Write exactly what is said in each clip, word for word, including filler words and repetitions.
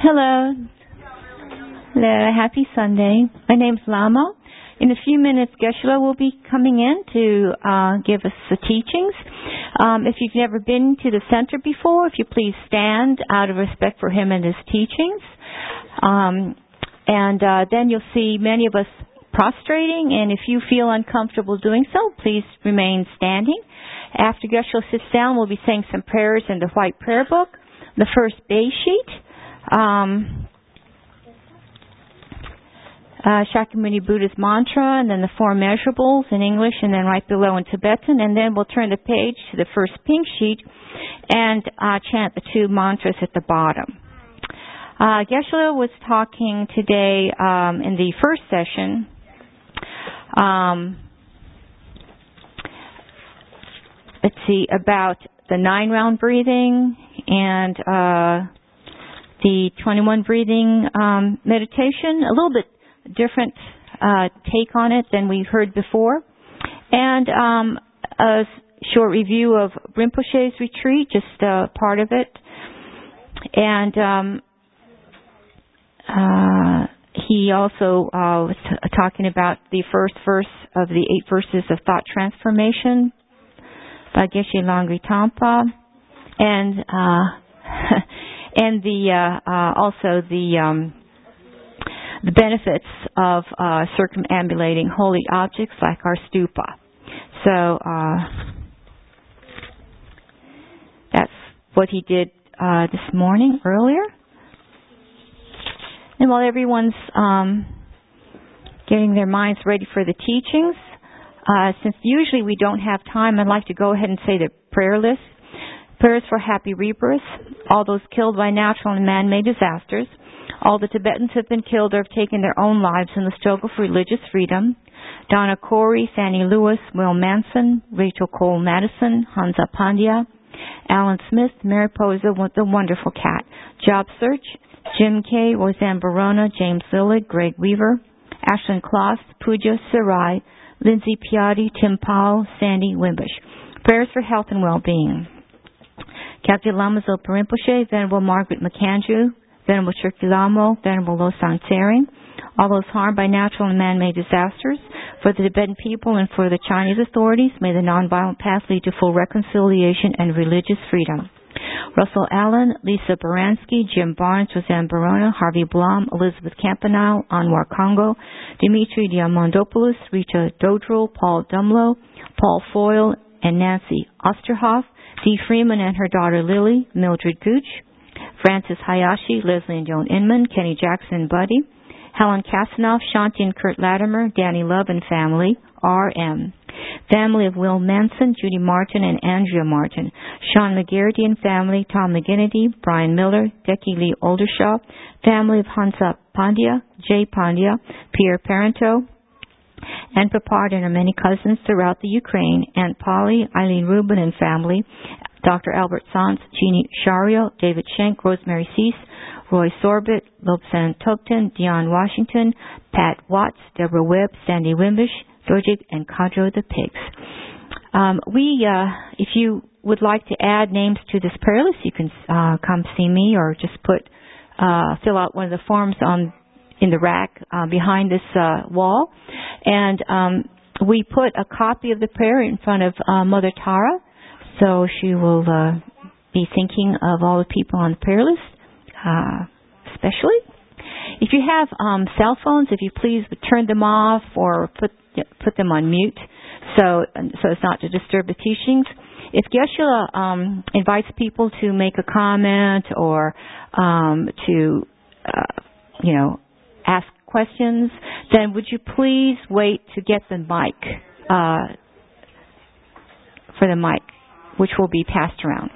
Hello. Hello. Happy Sunday. My name's Lama. In a few minutes, Geshe-la will be coming in to uh, give us the teachings. Um, if you've never been to the center before, if you please stand out of respect for him and his teachings. Um, and uh, then you'll see many of us prostrating, and if you feel uncomfortable doing so, please remain standing. After Geshe-la sits down, we'll be saying some prayers in the white prayer book, the first base sheet. Um, uh, Shakyamuni Buddha's mantra, and then the four measurables in English, and then right below in Tibetan, and then we'll turn the page to the first pink sheet and uh, chant the two mantras at the bottom. Uh, Geshe-la was talking today um, in the first session um, let's see, about the nine-round breathing and uh, the twenty-one breathing um, meditation, a little bit different uh, take on it than we heard before, and um, a short review of Rinpoche's retreat, just uh, part of it, and um, uh, he also uh, was t- talking about the first verse of the eight verses of Thought Transformation by Geshe Langri Tangpa, and uh, and the uh, uh, also the um, the benefits of uh, circumambulating holy objects like our stupa. So uh, that's what he did uh, this morning earlier. And while everyone's um, getting their minds ready for the teachings, uh, since usually we don't have time, I'd like to go ahead and say the prayer list. Prayers for happy rebirth, all those killed by natural and man-made disasters, all the Tibetans who have been killed or have taken their own lives in the struggle for religious freedom, Donna Corey, Fannie Lewis, Will Manson, Rachel Cole Madison, Hansa Pandya, Alan Smith, Mary Posa with the wonderful cat, Job Search, Jim Kay, Roseanne Barona, James Lillard, Greg Weaver, Ashlyn Kloss, Pooja Sarai, Lindsay Piatti, Tim Powell, Sandy Wimbush. Prayers for health and well-being. Captain Lama Zopa Rinpoche, Venerable Margaret McAndrew, Venerable Shirky Lamo, Venerable Losang Tsering, all those harmed by natural and man-made disasters, for the Tibetan people and for the Chinese authorities, may the nonviolent path lead to full reconciliation and religious freedom. Russell Allen, Lisa Baranski, Jim Barnes, Roseanne Barona, Harvey Blum, Elizabeth Campanile, Anwar Congo, Dimitri Diamandopoulos, Rita Dodrell, Paul Dumlow, Paul Foyle, and Nancy Osterhoff, Dee Freeman and her daughter Lily, Mildred Gooch, Francis Hayashi, Leslie and Joan Inman, Kenny Jackson Buddy, Helen Kasanoff, Shanti and Kurt Latimer, Danny Love and family, R M. Family of Will Manson, Judy Martin and Andrea Martin, Sean McGarity and family, Tom McGinnity, Brian Miller, Becky Lee Oldershaw, family of Hansa Pandya, Jay Pandya, Pierre Parento, and Papard and her many cousins throughout the Ukraine, Aunt Polly, Eileen Rubin and family, Doctor Albert Sanz, Jeannie Shario, David Schenk, Rosemary Cease, Roy Sorbit, Lobsan Topton, Dion Washington, Pat Watts, Deborah Webb, Sandy Wimbish, Dojik, and Kadro the Pigs. Um, we, uh, if you would like to add names to this prayer list, you can uh, come see me or just put, uh, fill out one of the forms on in the rack uh, behind this uh, wall. And um, we put a copy of the prayer in front of uh, Mother Tara, so she will uh, be thinking of all the people on the prayer list, uh, especially. If you have um, cell phones, if you please turn them off or put put them on mute, so so as not to disturb the teachings. If Geshe-la um, invites people to make a comment or um, to, uh, you know, ask questions, then would you please wait to get the mic, uh, for the mic, which will be passed around.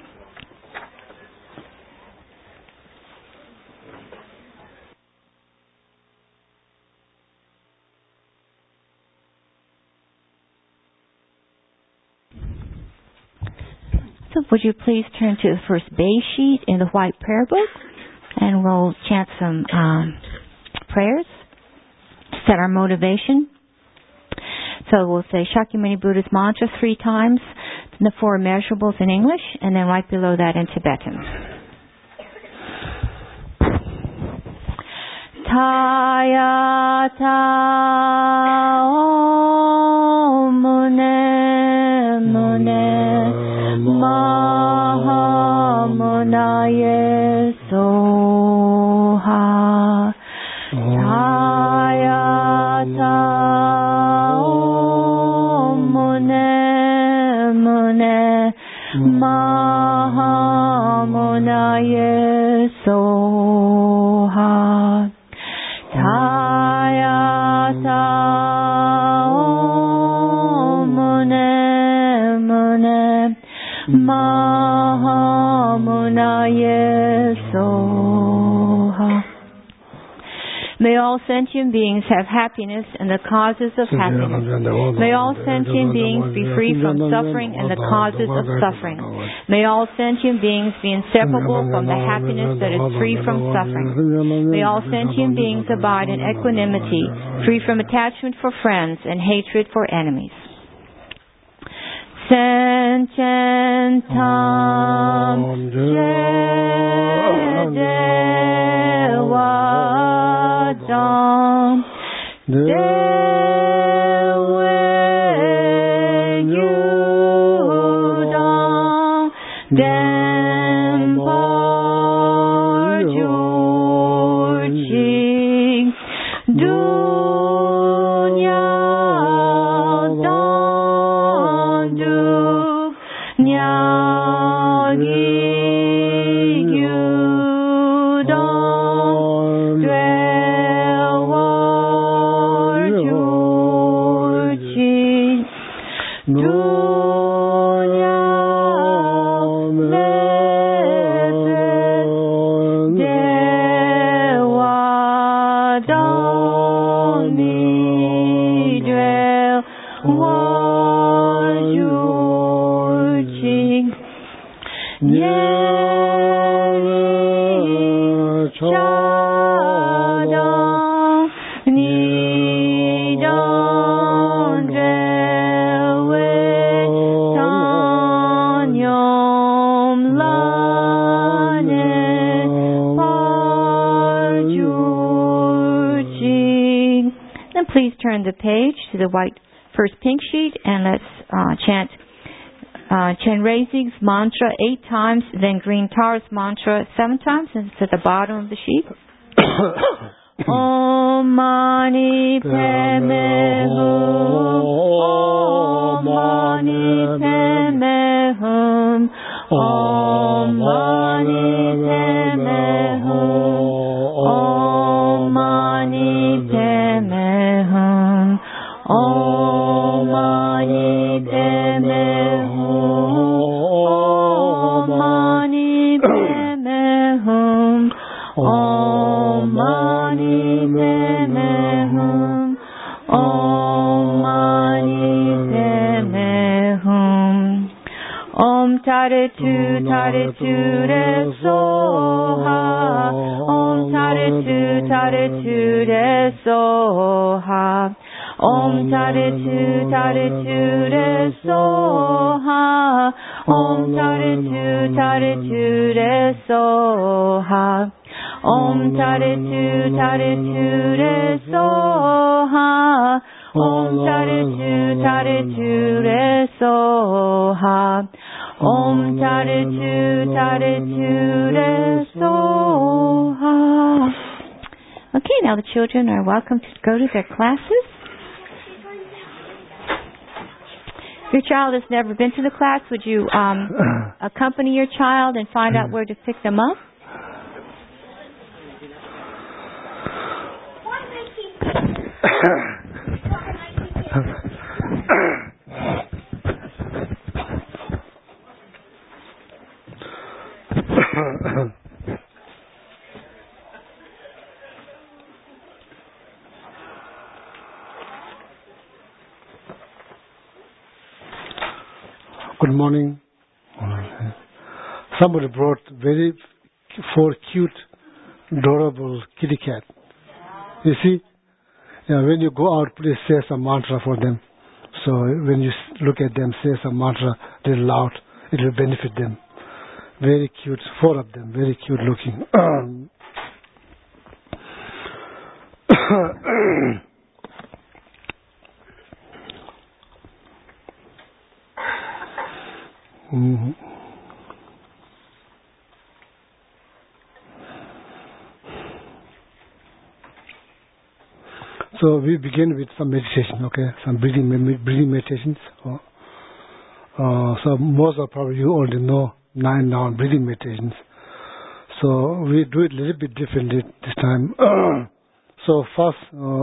So would you please turn to the first base sheet in the white prayer book, and we'll chant some um, prayers, set our motivation. So we'll say Shakyamuni Buddha's mantra three times, the four immeasurables in English, and then right below that in Tibetan. Tayata Om Mune Mune Mahamunaye Soha. Tayata Om Mune Mune Mahamunaye Soha. Tayata Om Mune Mune Mahamunaye Soha. May all sentient beings have happiness and the causes of happiness. May all sentient beings be free from suffering and the causes of suffering. May all sentient beings be inseparable from the happiness that is free from suffering. May all sentient beings abide in equanimity, free from attachment for friends and hatred for enemies. Sententam Dewadam Devayudam Demparjurching Dunyadam Nyagiyudam Dwewarjurching Dunyamete Dewadami Dwewarjurching Nyeri Chadam Nidam Dwewe Tanyam Lane Parjurching. Then please turn the page to the white first pink sheet and let's uh, chant Uh, Chenrezig's mantra eight times, then Green Tar's mantra seven times, and it's at the bottom of the sheet. Om Mani Padme Hum, Om Mani Padme Hum, Om Mani Padme Hum, Om Mani Padme Hum, Om Mani Padme Hum, Om Mani Padme Hum, Om Mani Padme Hum, Om Mani Padme Hum. Om Tare Tu Tare Tu Re Soha, Om Tare Tu Tare Tu Re Soha, Om Tare Tu Tare Tu Re Soha, Om Tare Tu Tare Tu Re Soha, Om Tare Tu Tare Tu Re Soha, Om Tare Tu Tare Tu Re Soha, Om Tare Tu Tare Tu Re Soha. Okay, now the children are welcome to go to their classes. If your child has never been to the class, would you um, accompany your child and find out where to pick them up? Good morning. Somebody brought very four cute, adorable kitty cat. You see, yeah, when you go out, please say some mantra for them. So when you look at them, say some mantra really loud. It will benefit them. Very cute, four of them, very cute looking. mm-hmm. So we begin with some meditation, okay? Some breathing, breathing meditations. Uh, so most of probably you already know nine down breathing meditations. So we do it a little bit differently this time. So first, uh,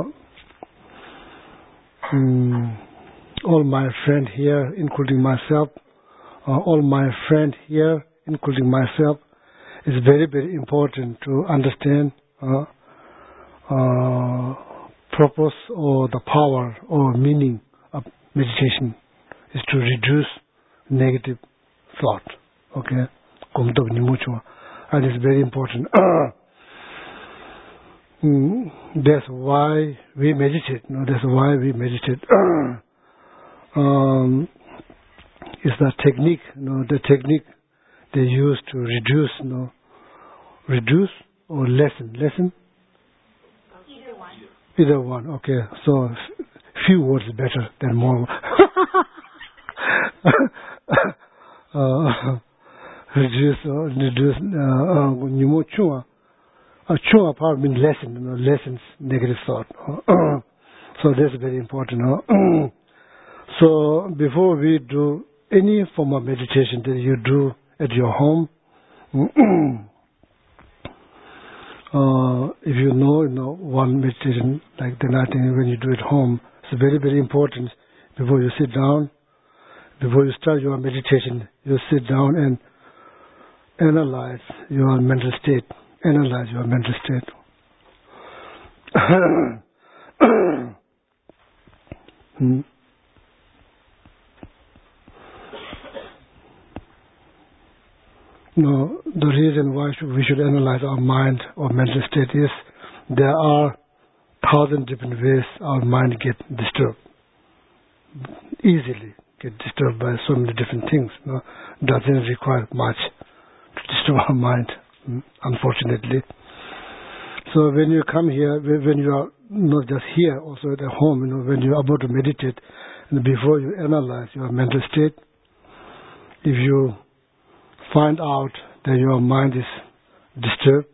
um, all my friends here, including myself, uh, all my friends here, including myself, it's very, very important to understand uh, uh, purpose or the power or meaning of meditation is to reduce negative thought. Okay? And it's very important. mm, that's why we meditate. No, that's why we meditate. um, it's the technique, no, the technique they use to reduce, no, reduce or lessen, lessen. Either one. Either one. Okay. So f- few words better than more. uh, reduce or reduce. Nimo chua. Chua part means lessen. You know, lessens negative thought. So that's very important. So before we do any form of meditation that you do at your home, uh, if you know, you know one meditation like the night when you do it at home, it's very, very important. Before you sit down, before you start your meditation, you sit down and analyze your mental state. Analyze your mental state. hmm. No, the reason why we should analyze our mind or mental state is there are thousand different ways our mind get disturbed. Easily get disturbed by so many different things. No, doesn't require much to disturb our mind, unfortunately. So when you come here, when you are not just here, also at home, you know, when you are about to meditate, and before you analyze your mental state, if you find out that your mind is disturbed,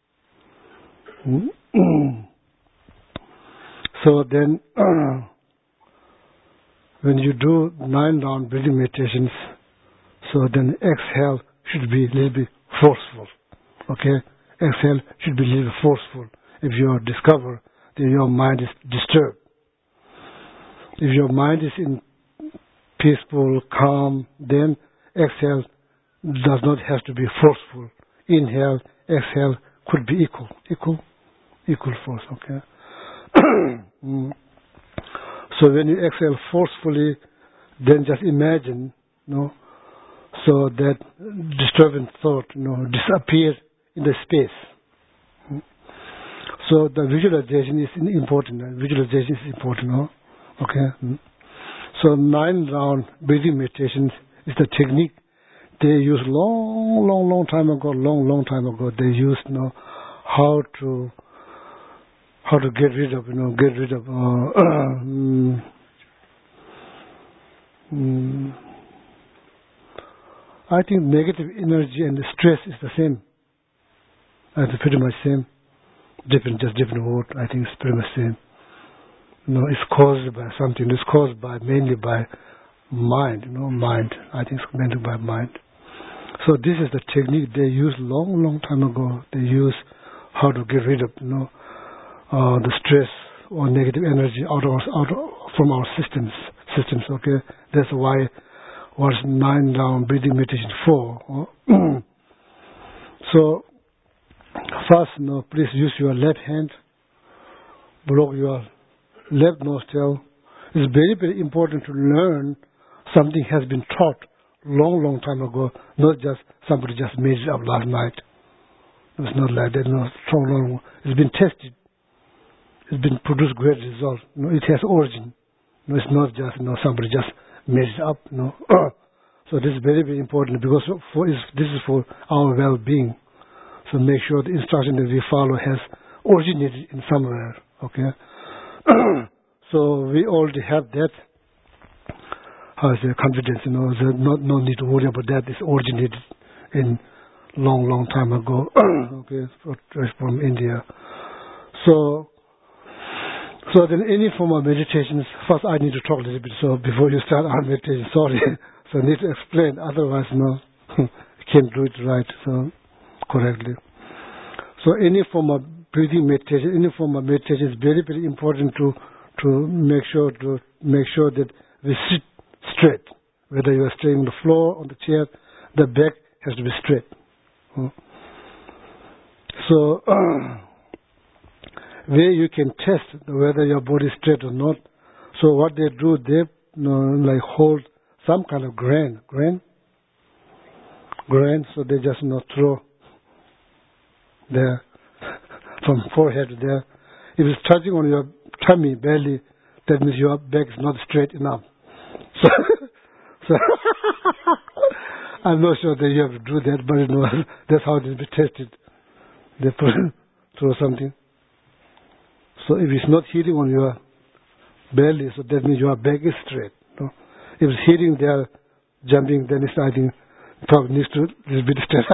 so then uh, when you do nine round breathing meditations, so then exhale should be a little bit forceful. Okay? Exhale should be a little forceful if you discover that your mind is disturbed. If your mind is in peaceful, calm, then exhale does not have to be forceful. Inhale, exhale could be equal, equal, equal force. Okay. mm. So when you exhale forcefully, then just imagine, you know, so that disturbing thought, you know, disappears in the space. Mm. So the visualization is important. Visualization is important. No? Okay. Mm. So nine round breathing meditations is the technique they used long, long, long time ago. Long, long time ago, they used, you know, how to how to get rid of, you know, get rid of. Uh, um, um, I think negative energy and stress is the same. I think pretty much same. Different, just different word. I think it's pretty much same. You know, it's caused by something. It's caused by mainly by mind. You know, mind. I think it's mainly by mind. So this is the technique they used long, long time ago. They use how to get rid of, you know, uh, the stress or negative energy out of out of, from our systems. Systems. Okay, that's why was nine down breathing meditation for. So first, you know, please use your left hand. Block your left nostril. It's very, very important to learn something has been taught long, long time ago, not just somebody just made it up last night. It's not like that. No, so long. It's been tested. It's been produced great results. No, it has origin. No, it's not just, you know, somebody just made it up. No. So this is very, very important because for this is for our well-being. So make sure the instruction that we follow has originated in somewhere. Okay, so we already have that. How is it, confidence? You know, there's not no need to worry about that. It's originated in long, long time ago. Okay, from India. So, so then any form of meditations. First, I need to talk a little bit. So before you start our meditation, sorry. So I need to explain. Otherwise, no, you can't do it right. So correctly. So any form of breathing meditation, any form of meditation is very, very important to to make sure to make sure that we sit straight. Whether you are staying on the floor, on the chair, the back has to be straight. So uh, where you can test whether your body is straight or not. So what they do, they you know, like hold some kind of grain, grain, grain. So they just you know throw there from forehead to there. If it's touching on your tummy, belly, that means your back is not straight enough. So, so I'm not sure that you have to do that, but you know, that's how it will be tested. They put, throw something. So if it's not hitting on your belly, so that means your back is straight. No? If it's hitting there, jumping, then it's, I think, probably needs to be a bit straight.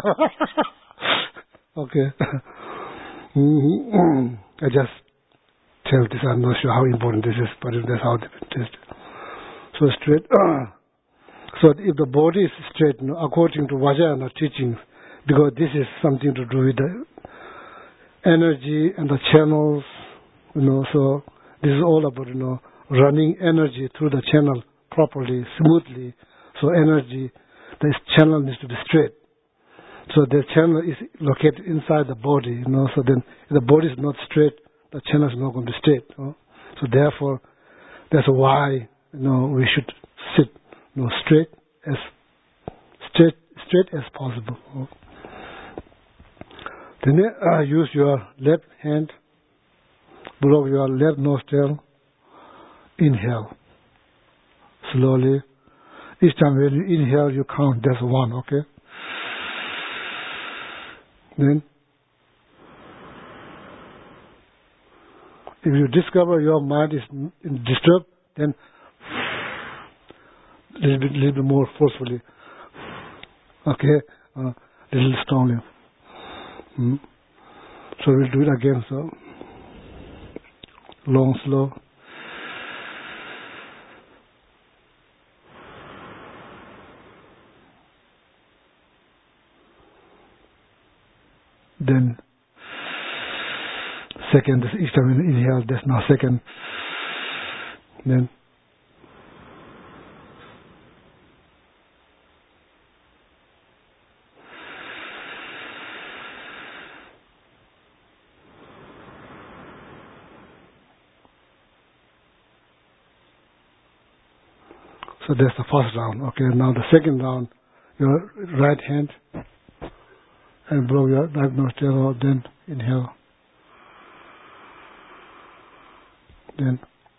Okay. Mm-hmm. I just tell this, I'm not sure how important this is, but that's how they test it. So straight. So if the body is straight, you know, according to Vajrayana teachings, because this is something to do with the energy and the channels, you know, so this is all about, you know, running energy through the channel properly, smoothly. So energy, this channel needs to be straight. So the channel is located inside the body, you know, so then if the body is not straight, the channel is not going to be straight. You know? So therefore, that's why, you know, we should sit, you know, straight as straight straight as possible. You know? Then uh, use your left hand, blow your left nostril, inhale slowly. Each time when you inhale, you count. That's one, okay? Then, if you discover your mind is disturbed, then a little bit, little bit more forcefully. Okay? A uh, little strongly. Mm. So we'll do it again. So, long, slow. Then, second, each time you inhale, that's now second. Then, so that's the first round. Okay, now the second round, your right hand, and blow your right nostril, then inhale. Then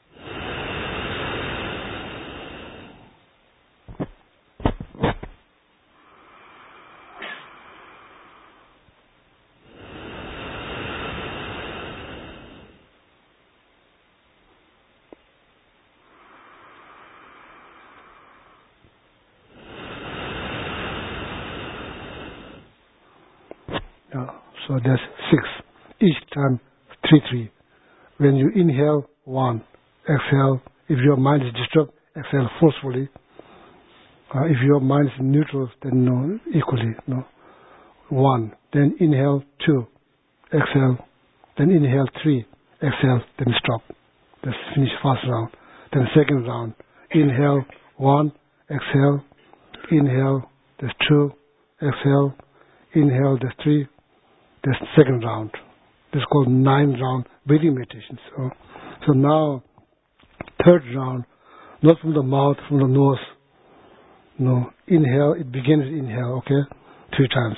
yeah, so that's six. Each time, three, three. When you inhale, one. Exhale. If your mind is disturbed, exhale forcefully. Uh, if your mind is neutral, then no, equally. No. One. Then inhale, two. Exhale. Then inhale, three. Exhale. Then stop. That's finish first round. Then second round. Inhale, one. Exhale. Inhale. That's two. Exhale. Inhale. That's three. That's second round. This is called nine round breathing meditation. So, so now, third round, not from the mouth, from the nose. No, inhale, it begins with inhale, okay? Three times.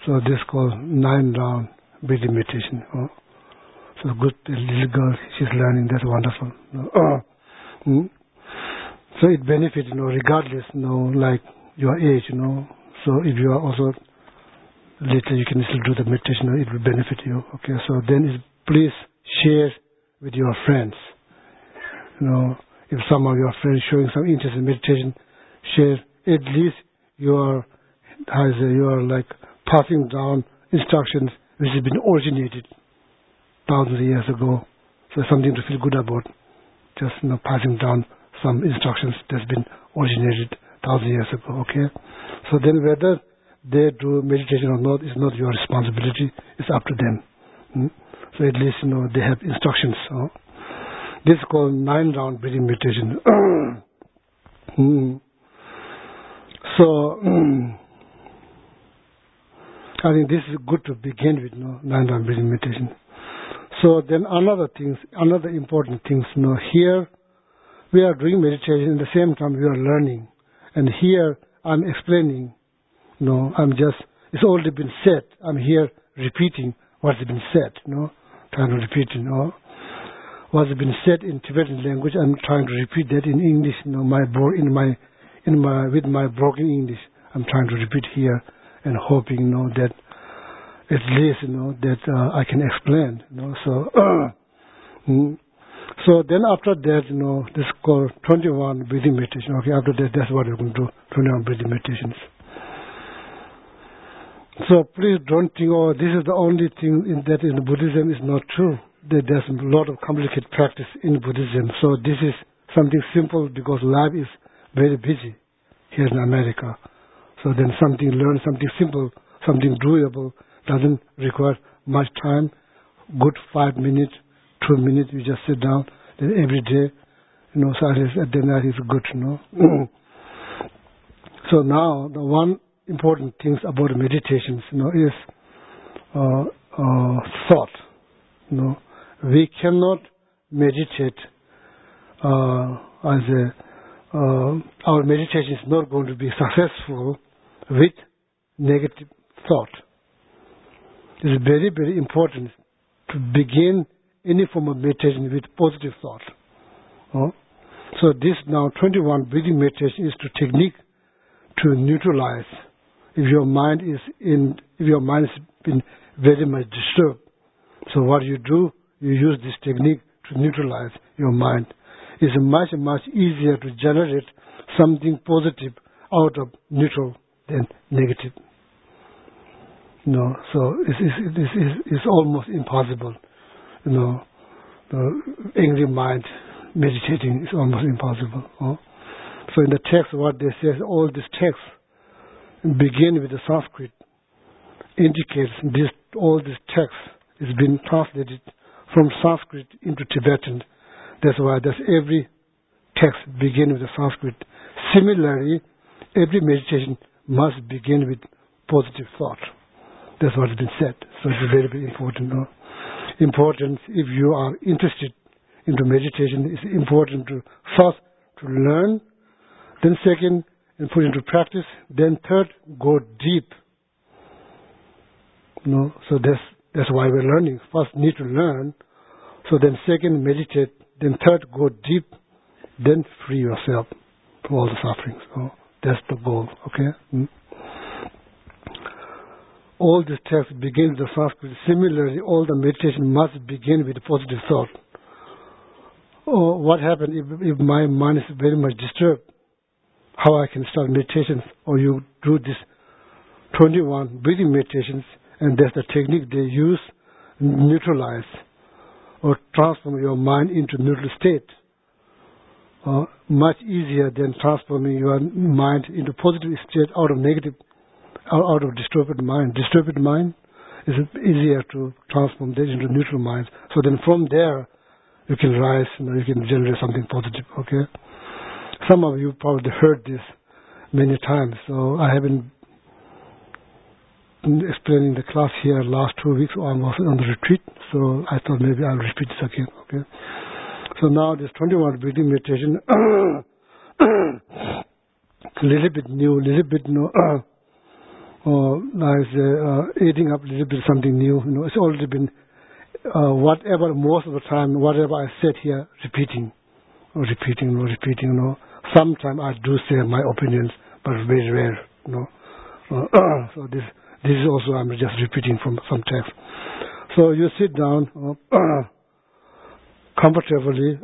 So this is called nine round breathing meditation. Oh. So good, the little girl, she's learning. That's wonderful. Oh. Mm. So it benefits, you know, regardless, you know, like your age, you know. So if you are also later, you can still do the meditation. It will benefit you. Okay. So then, is, please share with your friends. You know, if some of your friends showing some interest in meditation, share. At least you are, as you are like passing down instructions which have been originated thousands of years ago. So something to feel good about. Just, you know, passing down some instructions that's been originated thousands of years ago. Okay. So then, whether they do meditation or not is not your responsibility. It's up to them. Hmm? So at least, you know, they have instructions. So this is called nine round breathing meditation. hmm. So um, I think this is good to begin with, you know, nine round breathing meditation. So then another things, another important things, you know, here we are doing meditation, at the same time we are learning. And here I'm explaining, you know, I'm just, it's already been said. I'm here repeating what's been said, you know, trying to repeat, you know. What's been said in Tibetan language, I'm trying to repeat that in English, you know, my in my in my with my broken English. I'm trying to repeat here and hoping, you know, that at least, you know, that uh, I can explain, you know. So, mm. so then after that, you know, this is called twenty-one breathing meditation. Okay, after that, that's what we're going to do, twenty-one breathing meditations. So please don't think, oh, this is the only thing in that in Buddhism is not true. That there's a lot of complicated practice in Buddhism. So this is something simple because life is very busy here in America. So then something learn, something simple, something doable, doesn't require much time. Good five minutes, two minutes, you just sit down. Then every day, you know, so then that is good, you know. So now the one important things about meditations, you know, is uh, uh, thought. You know, we cannot meditate uh, as a uh, our meditation is not going to be successful with negative thought. It is very, very important to begin any form of meditation with positive thought. Uh, so this now twenty-one breathing meditation is the technique to neutralize. If your mind is in, if your mind has been very much disturbed, so what you do, you use this technique to neutralize your mind. It's much, much easier to generate something positive out of neutral than negative. You know, so it's, it's, it's, it's almost impossible. You know, the angry mind meditating is almost impossible. Huh? So in the text, what they say is all these texts begin with the Sanskrit, indicates this, all these texts is being translated from Sanskrit into Tibetan. That's why that's every text begin with the Sanskrit. Similarly, every meditation must begin with positive thought. That's what has been said. So it's very, very important. No? Important, if you are interested into meditation, it's important to first to learn, then second, and put into practice, then third, go deep. You know, so that's that's why we're learning. First, need to learn. So then, second, meditate. Then third, go deep. Then free yourself from all the sufferings. So that's the goal. Okay. Mm. All these texts begin with the Sanskrit. Similarly, all the meditation must begin with a positive thought. Oh, what happens if, if my mind is very much disturbed? How I can start meditations? Or you do this twenty-one breathing meditations, and that's the technique they use, neutralize or transform your mind into neutral state. Uh, much easier than transforming your mind into positive state out of negative, out of disturbed mind. Disturbed mind is easier to transform that into neutral mind. So then from there, you can rise, you know, you can generate something positive. Okay. Some of you probably heard this many times, so I haven't been explaining the class here last two weeks. I was on the retreat, so I thought maybe I'll repeat this again. Okay. So now this twenty-one breathing meditation, a little bit new, a little bit new, uh, uh, like uh, eating up a little bit something new. You know, it's already been uh, whatever most of the time, whatever I said here, repeating, or repeating, or repeating. You know, sometimes I do say my opinions, but very rare. You know, uh, so this this is also I'm just repeating from some text. So you sit down uh, comfortably.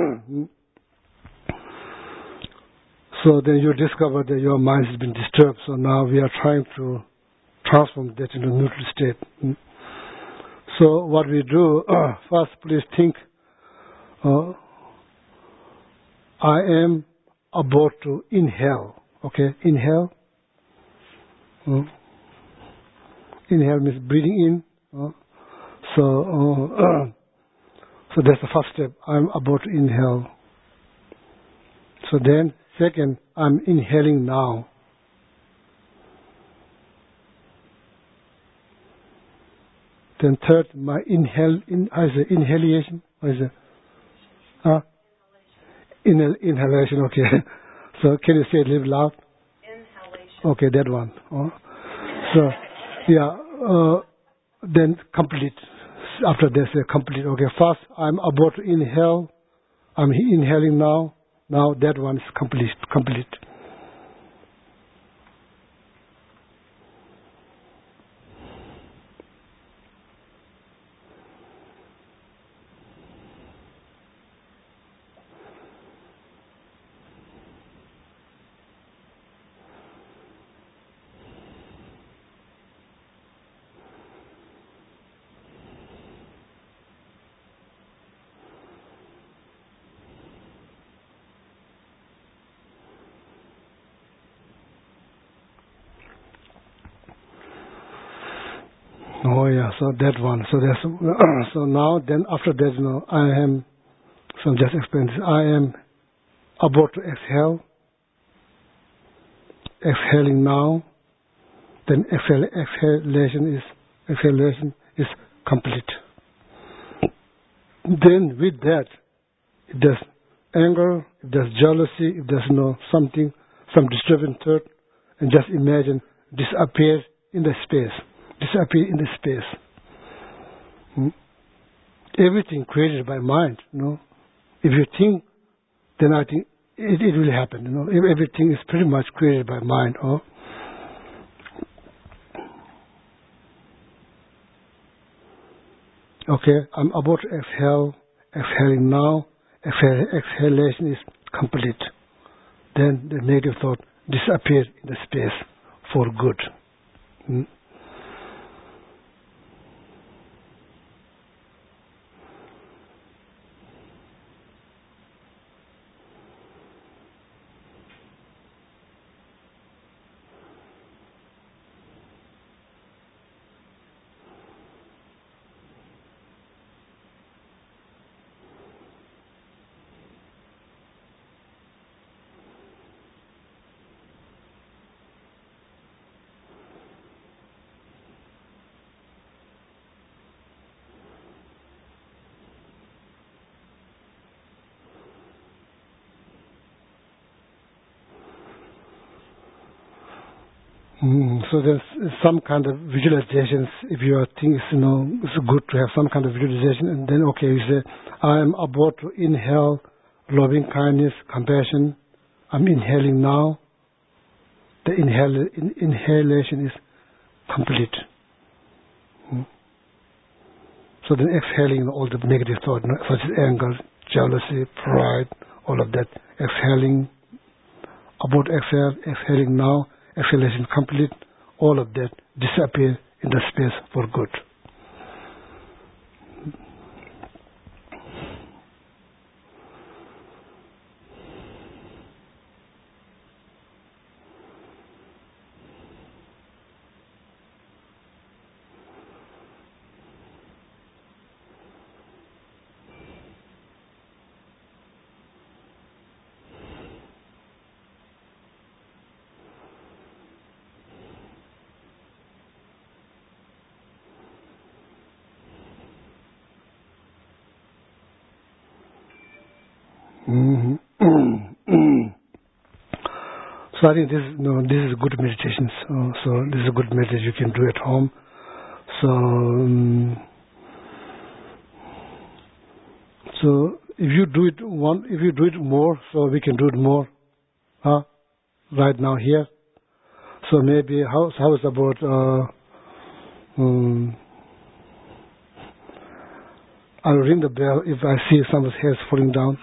So then you discover that your mind has been disturbed. So now we are trying to transform that into a neutral state. So what we do, uh, first please think, uh, I am about to inhale. Okay, inhale. Uh, inhale means breathing in. Uh, so, uh, so that's the first step. I'm about to inhale. So then, second, I'm inhaling now. Then third, my inhale, in, how is it, inhalation? What is it? Huh? Inhal, inhalation, okay. So can you say it a little loud? Inhalation. Okay, that one. Oh. So, yeah, uh, then complete. After this, uh, complete. Okay, first, I'm about to inhale. I'm inhaling now. Now that one is complete. Complete. Oh yeah, so that one. So that's so now then after that, you know, I am. So just explain this. I am about to exhale. Exhaling now. Then exhale, exhalation is exhalation is complete. Then with that, if there's anger, if there's jealousy, if there's no something, some disturbing thought, and just imagine disappear in the space. Disappear in the space. Hmm? Everything created by mind, you know. If you think, then I think it, it will happen, you know. Everything is pretty much created by mind, oh. Okay, I'm about to exhale, exhaling now. Exhale, exhalation is complete. Then the negative thought disappears in the space for good. Hmm? Mm, so there's some kind of visualizations. If you think it's, you know, it's good to have some kind of visualization, and then okay, you say, I am about to inhale loving kindness, compassion. I'm inhaling now. The inhale, in, inhalation is complete. Mm. So then exhaling all the negative thoughts, such as anger, jealousy, pride, all of that. Exhaling, about exhale, exhaling now. Exhalation complete, all of that disappear in the space for good. Mm-hmm. So I think this no this is good meditation. So, so this is a good meditation you can do at home. So um, so if you do it one, if you do it more, so we can do it more. Huh? Right now here. So maybe how how is about uh, um, I'll ring the bell if I see someone's hair falling down.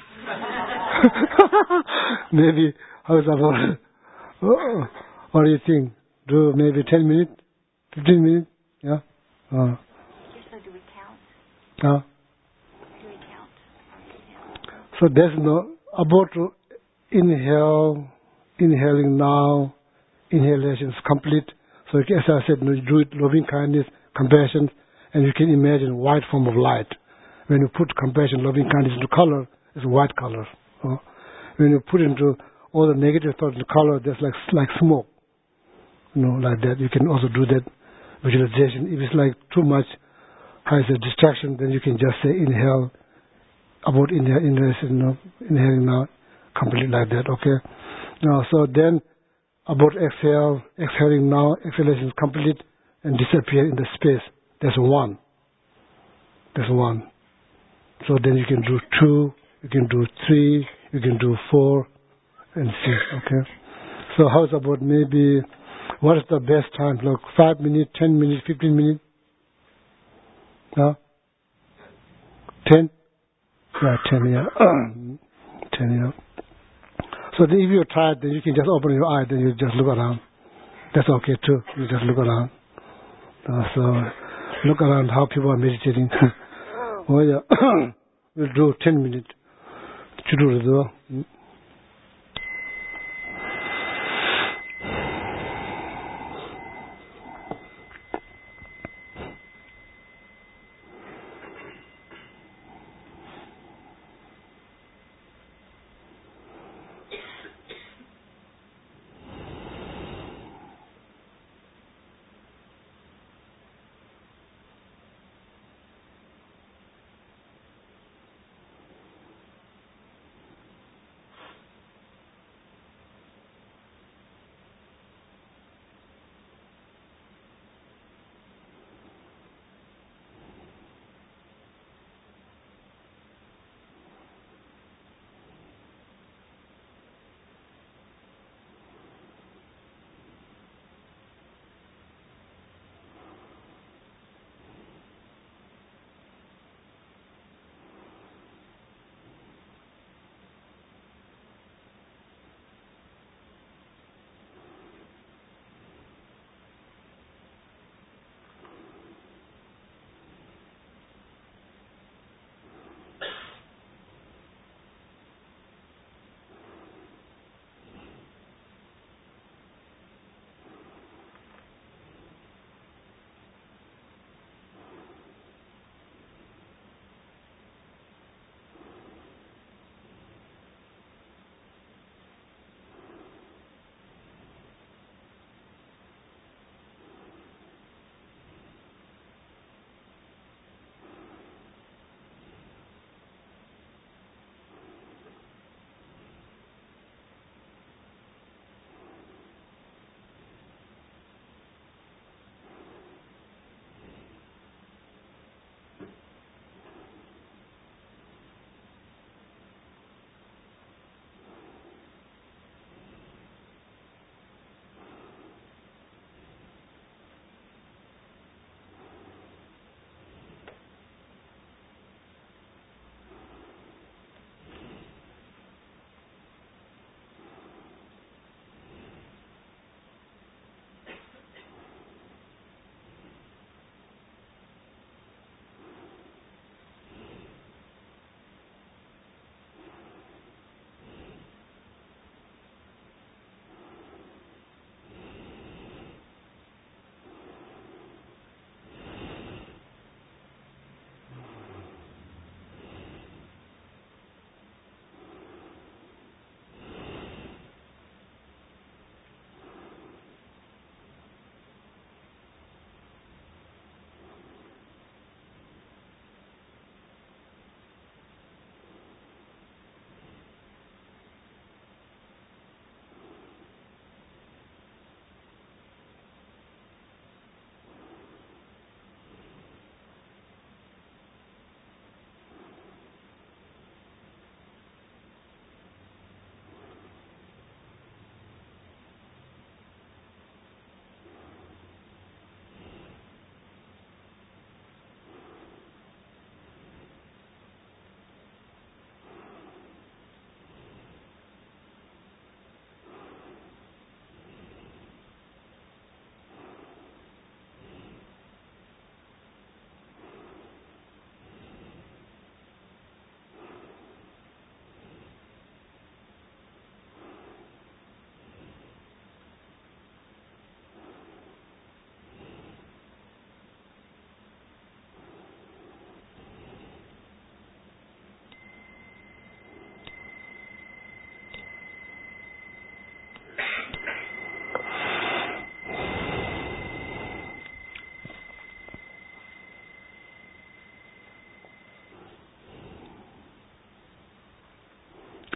Maybe how is about? Oh, what do you think? Do maybe ten minutes, fifteen minutes? Yeah. Uh, So do we count? uh, Do we count? so there's no about to inhale, inhaling now, inhalation is complete. So as I said, you do it loving kindness, compassion, and you can imagine white form of light. When you put compassion, loving kindness into color, it's white color. Uh, when you put into all the negative thoughts into color, there's like like smoke. You know, like that. You can also do that visualization. If it's like too much, has a distraction, then you can just say inhale. About inhale, inhalation, you know, inhaling now, completely like that. Okay. Now, so then about exhale, exhaling now, exhalation is complete and disappear in the space. There's one. There's one. So then you can do two, you can do three, you can do four, and six. Okay. So how's about maybe? What is the best time? Like five minutes, ten minutes, fifteen minutes? No? Ten? Yeah, ten, yeah. ten, yeah. So then if you're tired, then you can just open your eye, then you just look around. That's okay too. You just look around. Uh, so look around how people are meditating. Oh yeah. We'll do ten minutes. To do it though.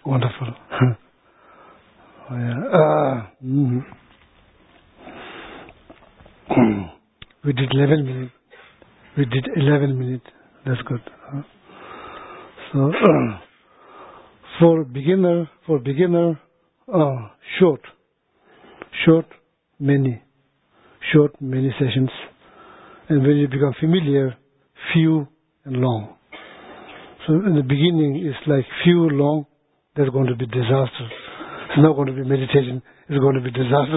Wonderful. Oh, yeah. uh, mm. We did eleven minutes. We did eleven minutes. That's good. Uh, so, uh, for beginner, for beginner, uh, short, short, many, short, many sessions. And when you become familiar, few and long. So in the beginning, it's like few long. That's going to be disaster. It's not going to be meditation. It's going to be disaster.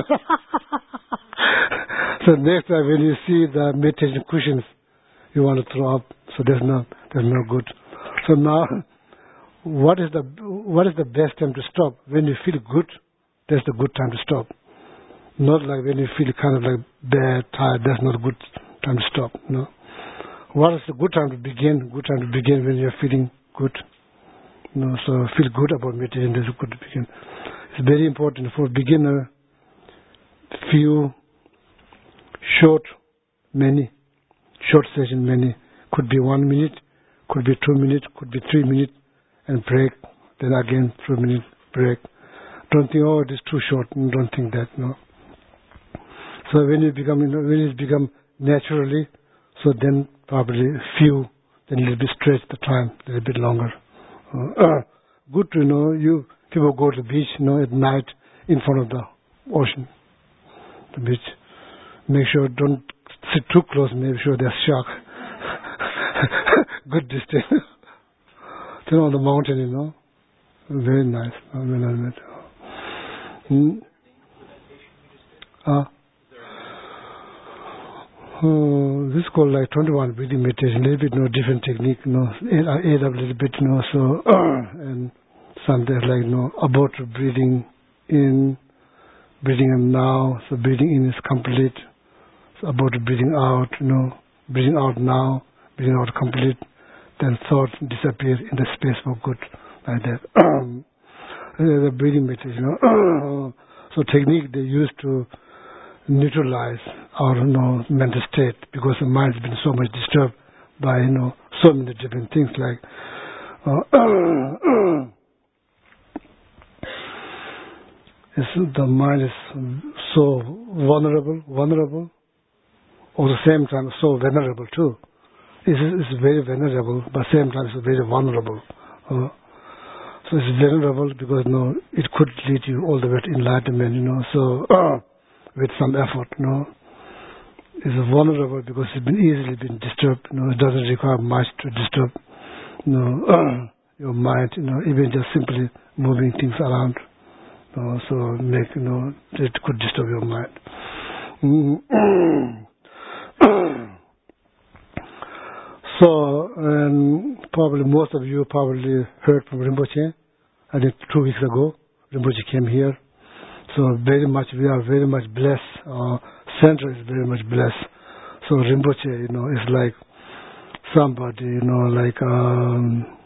So next time when you see the meditation cushions, you want to throw up. So that's not that's not good. So now, what is the what is the best time to stop? When you feel good, that's the good time to stop. Not like when you feel kind of like bad, tired. That's not a good time to stop. No. What is the good time to begin? Good time to begin when you're feeling good. No, so feel good about meditation. That's good to begin. It's very important for beginner. Few, short, many, short session, many. Could be one minute, could be two minutes, could be three minutes, and break. Then again, two minutes, break. Don't think, oh, it is too short. Don't think that, no. So when you become, you know, when it become naturally, so then probably few, then a little bit stretch the time, a little bit longer. Uh, uh, good to know you people go to the beach, you know, at night in front of the ocean, the beach. Make sure don't sit too close. Make sure there's shark. Good distance. Then on the mountain, you know, very nice. Very nice. Hmm? Uh, Oh, this is called like twenty-one breathing meditation. A little bit, you know, different technique, you know, aid up a little bit, you know, so, uh, and something like, you know, about breathing in, breathing in now, so breathing in is complete, so about breathing out, you know, breathing out now, breathing out complete, then thoughts disappear in the space for good, like that. Um, the breathing meditation, you know, so technique they use to neutralize our, you know, mental state, because the mind has been so much disturbed by, you know, so many different things like uh, it's, the mind is so vulnerable, vulnerable, or at the same time so venerable too. It's, it's very venerable, but at the same time it's very vulnerable. Uh, so it's venerable because, you know, it could lead you all the way to enlightenment, you know. So uh, with some effort, you know. It's vulnerable because it's been easily been disturbed, you know. It doesn't require much to disturb, you know, uh, your mind, you know, even just simply moving things around, you know, so make, you know, it could disturb your mind. Mm-hmm. So, and probably most of you probably heard from Rinpoche. I think two weeks ago, Rinpoche came here. So very much, we are very much blessed. Our center is very much blessed. So Rinpoche, you know, is like somebody, you know, like um,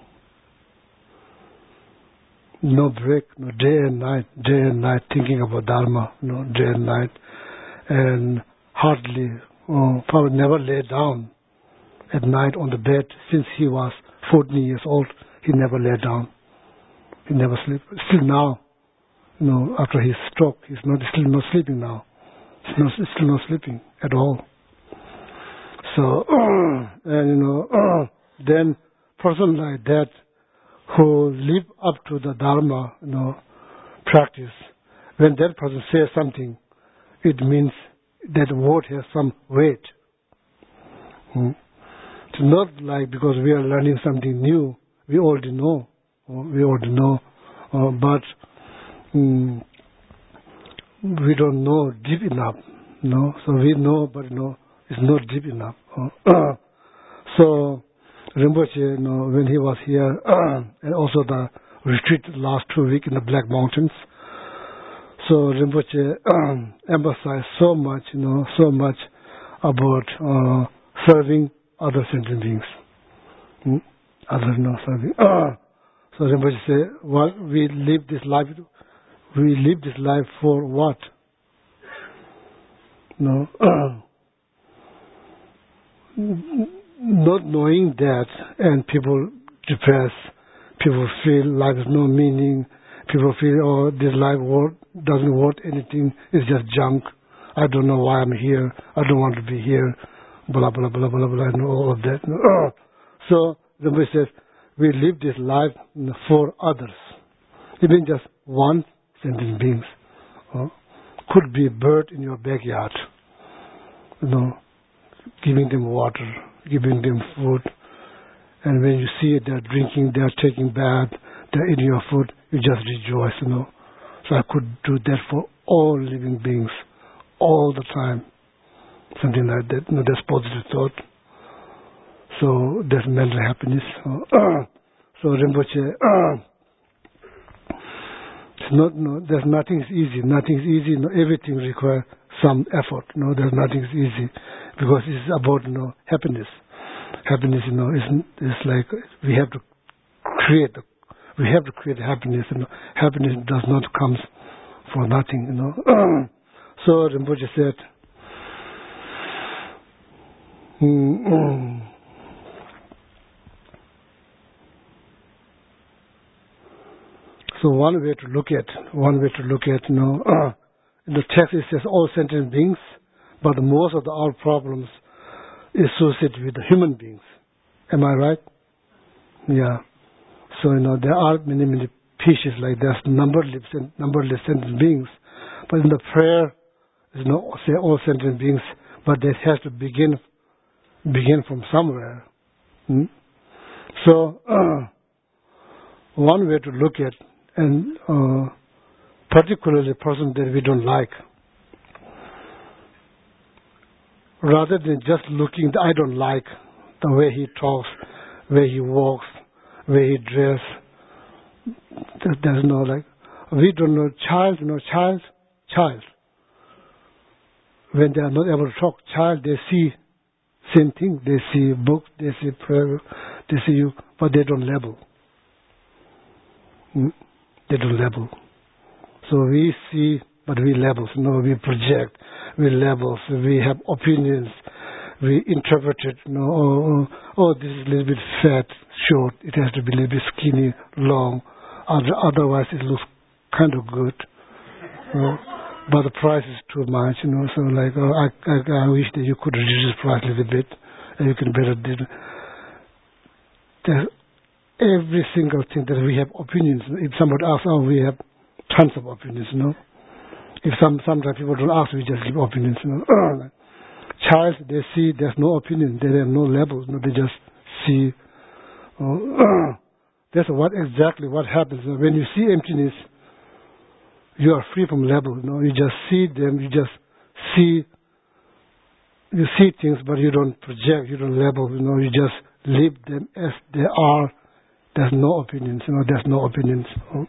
no break, no day and night, day and night thinking about Dharma, you know, day and night, and hardly, uh, probably never lay down at night on the bed since he was fourteen years old. He never lay down. He never sleep. Still now. You know, after his stroke, he's not still not sleeping now. He's not, still not sleeping at all. So, uh, and you know, uh, then person like that who live up to the Dharma, you know, practice, when that person says something, it means that word has some weight. Hmm. It's not like because we are learning something new, we already know, we already know, uh, but Mm, we don't know deep enough, no. So we know, but you know, it's not deep enough. Uh, so Rinpoche, you know, when he was here, uh, and also the retreat last two weeks in the Black Mountains, so Rinpoche um, emphasized so much, you know, so much about uh, serving other sentient beings, mm? other, you know, serving. Uh, so Rinpoche said, well, we live this life. We live this life for what? No, not knowing that, and people depressed, People feel life has no meaning. People feel, oh, this life worth, doesn't worth anything. It's just junk. I don't know why I'm here. I don't want to be here. Blah, blah, blah, blah, blah, and all of that. So the Buddha says, we live this life for others. Even just one sentient beings. Uh, could be a bird in your backyard. You know, giving them water, giving them food. And when you see it, they're drinking, they're taking bath, they're eating your food, you just rejoice, you know. So I could do that for all living beings, all the time. Something like that. You know, that's positive thought. So that's mental happiness. Uh, so Rinpoche, uh, it's not, no, there's nothing is easy. Nothing is easy. No, everything requires some effort. No, there's nothing is easy because it's about, you know, happiness. Happiness, you know, is is like we have to create. We have to create happiness. You know, happiness does not come for nothing. You know. So Rinpoche said. Mm-hmm. So one way to look at, one way to look at, you know, uh, in the text it says all sentient beings, but most of the our problems is associated with the human beings. Am I right? Yeah. So, you know, there are many, many pieces like there's numberless, numberless sentient beings, but in the prayer, you know, say all sentient beings, but that has to begin, begin from somewhere. Hmm? So, uh, one way to look at, and uh, particularly a person that we don't like, rather than just looking, I don't like the way he talks, way he walks, way he dresses. There's no like, we don't know child, you know, child, child. When they are not able to talk, child, they see same thing. They see books, they see prayer, they see you, but they don't label. They don't label. So we see, but we label. No, we project, we label, we have opinions, we interpret it. No, oh, oh, this is a little bit fat, short. It has to be a little bit skinny, long. Otherwise, it looks kind of good. You know? But the price is too much, you know. So, like, oh, I, I, I wish that you could reduce the price a little bit, and you can better do. There's every single thing that we have opinions. If somebody asks, oh, we have tons of opinions, you know. If some sometimes people don't ask, we just give opinions, you know. Child, they see there's no opinion, there are no labels, you know, they just see. Uh, that's what exactly what happens when you see emptiness. You are free from label, you know. You just see them, you just see. You see things, but you don't project, you don't label, you know. You just leave them as they are. There's no opinions, you know, there's no opinions.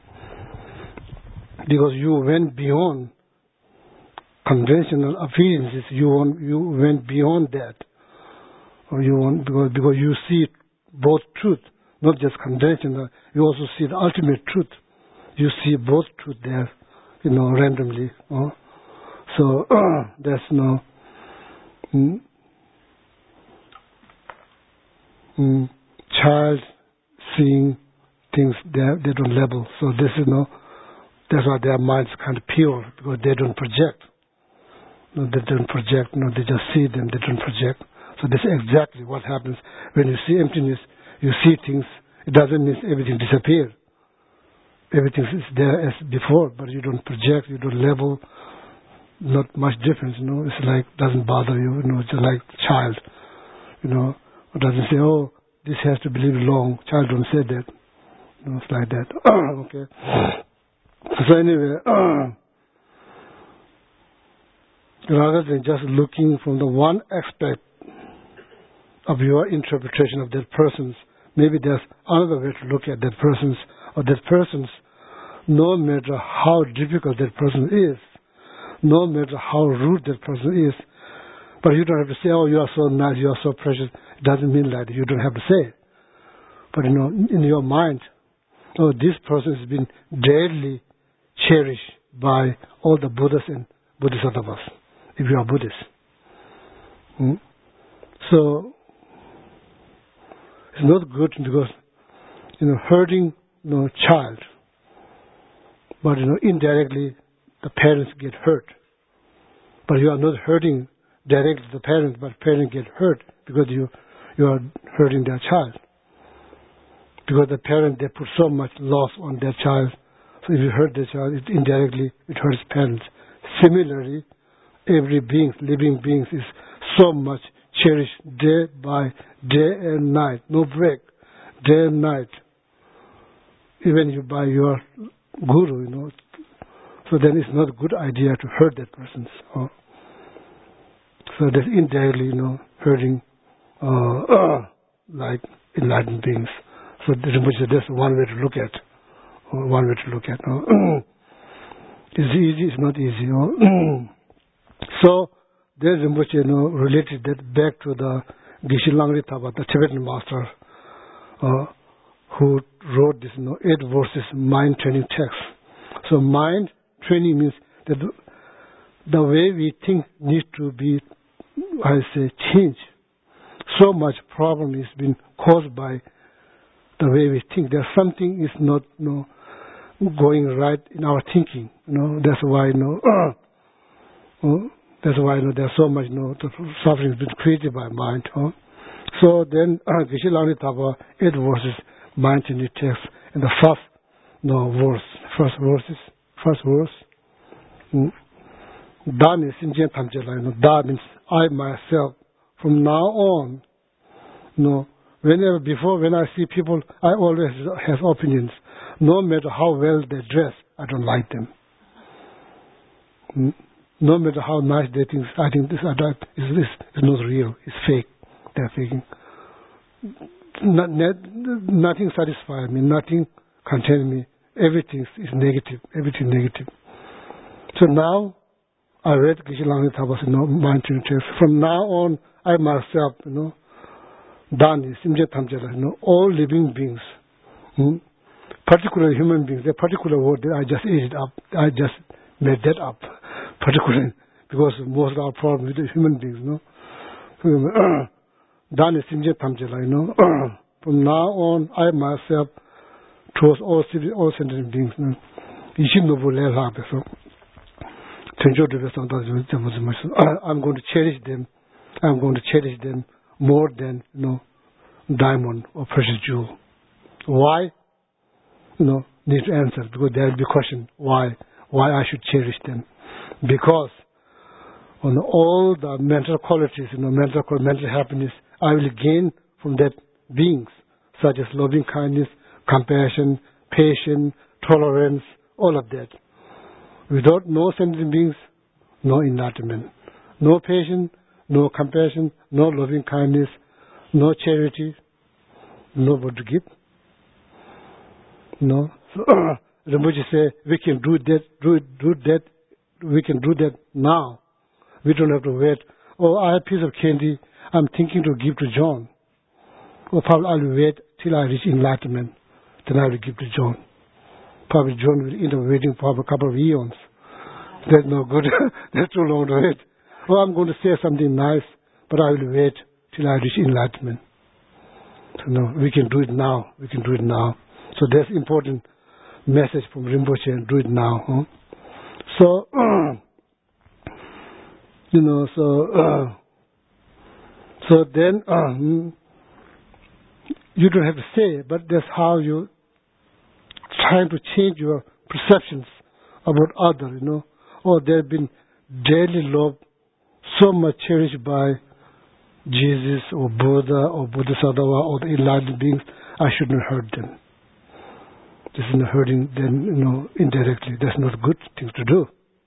Because you went beyond conventional appearances, you went, you went beyond that. Or you want, because, because you see both truth, not just conventional, you also see the ultimate truth. You see both truth there, you know, randomly. You know? So, uh, there's no... Mm, mm, child seeing things they they don't label. So this is no. That's why their minds kind of pure because they don't project. No, they don't project. No, they just see them. They don't project. So this is exactly what happens when you see emptiness. You see things. It doesn't mean everything disappears. Everything is there as before, but you don't project. You don't label. Not much difference. You know, it's like doesn't bother you. You know, it's like child. You know, it doesn't say, oh, this has to be lived long. Child don't say that. No, it's like that. Okay. So anyway, rather than just looking from the one aspect of your interpretation of that person's, maybe there's another way to look at that person's or that person's, no matter how difficult that person is, no matter how rude that person is, but you don't have to say, oh, you are so nice, you are so precious. It doesn't mean that. You don't have to say it. But, you know, in your mind, oh, this person has been deadly cherished by all the Buddhas and Bodhisattvas, if you are Buddhist. Hmm? So, it's not good because, you know, hurting you know, child. But, you know, indirectly, the parents get hurt. But you are not hurting directly the parents, but parents get hurt because you, you are hurting their child. Because the parent, they put so much loss on their child. So if you hurt the child, it indirectly, it hurts parents. Similarly, every being, living beings, is so much cherished day by day and night. No break. Day and night. Even you by your guru, you know. So then it's not a good idea to hurt that person. So, so that's indirectly, you know, hurting uh, uh, like enlightened beings. So that's one way to look at. Or one way to look at. Uh, it's easy, it's not easy. You know? So there's Rinpoche, you know, related that back to the Geshe Langri Thapa, the Tibetan master, uh, who wrote this, you know, eight verses mind training text. So mind training means that the, the way we think needs to be, I say, changed. So much problem is being caused by the way we think. There's something is not, you know, going right in our thinking. You know, that's why, you know, uh, uh, that's why, you know, there's so much, you know, the suffering has been created by mind. Uh. So then, Geshe Langri Thapa, eight verses, mind training text, and the first, you know, verse, first verses, first verse. Da means Sinjen Tamjela, you know, Da means I myself. From now on, you know, whenever before when I see people, I always have opinions. No matter how well they dress, I don't like them. No matter how nice they think, I think this or that is this is not real. It's fake. They're faking. Not, not, nothing satisfies me. Nothing contains me. Everything is negative. Everything negative. So now I read Geshe Langri Thapa's, you know, mind training text. From now on, I myself, you know, Dani, Simje Tamjela, you know, all living beings, hmm, particularly human beings, the particular word that I just added up, I just made that up, particularly, because most of our problems with the human beings, you know. Dani, Simje Tamjela, you know, from now on, I myself, towards all, all sentient beings, you know, Yishin Nobu Lel Habe, so, I'm going to cherish them. I'm going to cherish them more than, you know, diamond or precious jewel. Why? You know, need to answer, because there will be question why why I should cherish them. Because on all the mental qualities, you know, mental mental happiness, I will gain from that beings, such as loving kindness, compassion, patience, tolerance, all of that. Without no sentient beings, no enlightenment. No patience, no compassion, no loving kindness, no charity, nobody to give. No. So Rinpoche say we can do that, do do that, we can do that now. We don't have to wait. Oh, I have a piece of candy. I'm thinking to give to John. Or probably I'll wait till I reach enlightenment. Then I will give to John. Probably John will end up waiting for a couple of eons. That's no good. That's too long to wait. Oh, I'm going to say something nice, but I will wait till I reach enlightenment. So no, we can do it now. We can do it now. So that's important message from Rinpoche, and do it now. Huh? So, uh, you know, so, uh, so then um, you don't have to say it, but that's how you trying to change your perceptions about others, you know. Oh, they've been daily loved, so much cherished by Jesus or Buddha or Bodhisattva or the enlightened beings, I shouldn't hurt them. This is not hurting them, you know, indirectly. That's not a good thing to do.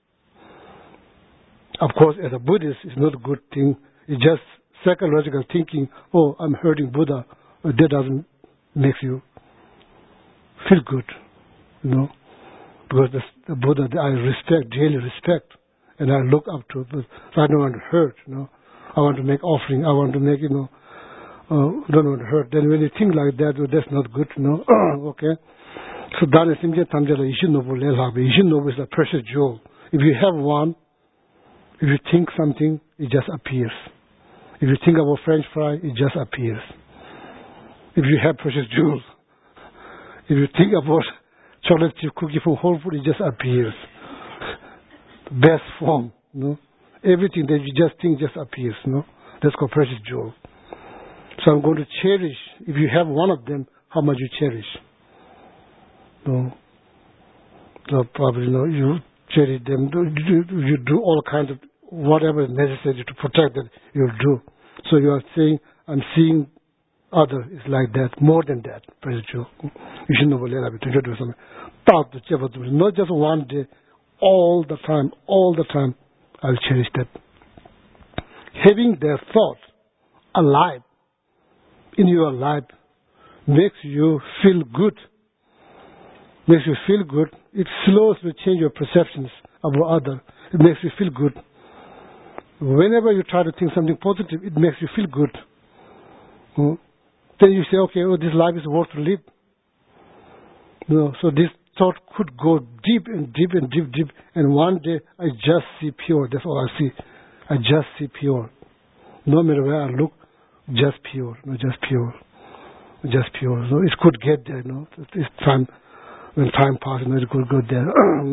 Of course, as a Buddhist, it's not a good thing. It's just psychological thinking, oh, I'm hurting Buddha. That doesn't make you feel good, you know. Because the, the Buddha I respect, daily respect, and I look up to, but so I don't want to hurt, you know. I want to make offering, I want to make, you know, uh, don't want to hurt. Then when you think like that, well, that's not good, you know. Okay? So, Dana Simje Tamjala, Ishinobu Lelhabe. Ishinobu is a precious jewel. If you have one, if you think something, it just appears. If you think about French fry, it just appears. If you have precious jewels, If you think about chocolate chip cookie from Whole Foods, it just appears. Best form, no? Everything that you just think just appears, no? That's called precious jewel. So I'm going to cherish. If you have one of them, how much you cherish? No. So probably, no, you cherish them. You, you do all kinds of whatever is necessary to protect them. You'll do. So you are saying, I'm seeing other is like that, more than that. Precious jewel. You should know what to do something. Not just one day, all the time, all the time. I'll cherish that. Having their thought alive in your life makes you feel good. Makes you feel good. It slows to change your perceptions about others. It makes you feel good. Whenever you try to think something positive, it makes you feel good. Hmm? Then you say, okay, oh, this life is worth to live. You know, so this thought could go deep and deep and deep, deep. And one day, I just see pure. That's all I see. I just see pure. No matter where I look, just pure. No, just pure. Just pure. So it could get there, you know. It's time, when time passes, you know, it could go there.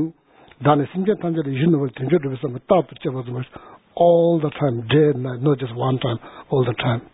All the time, day and night, not just one time, all the time.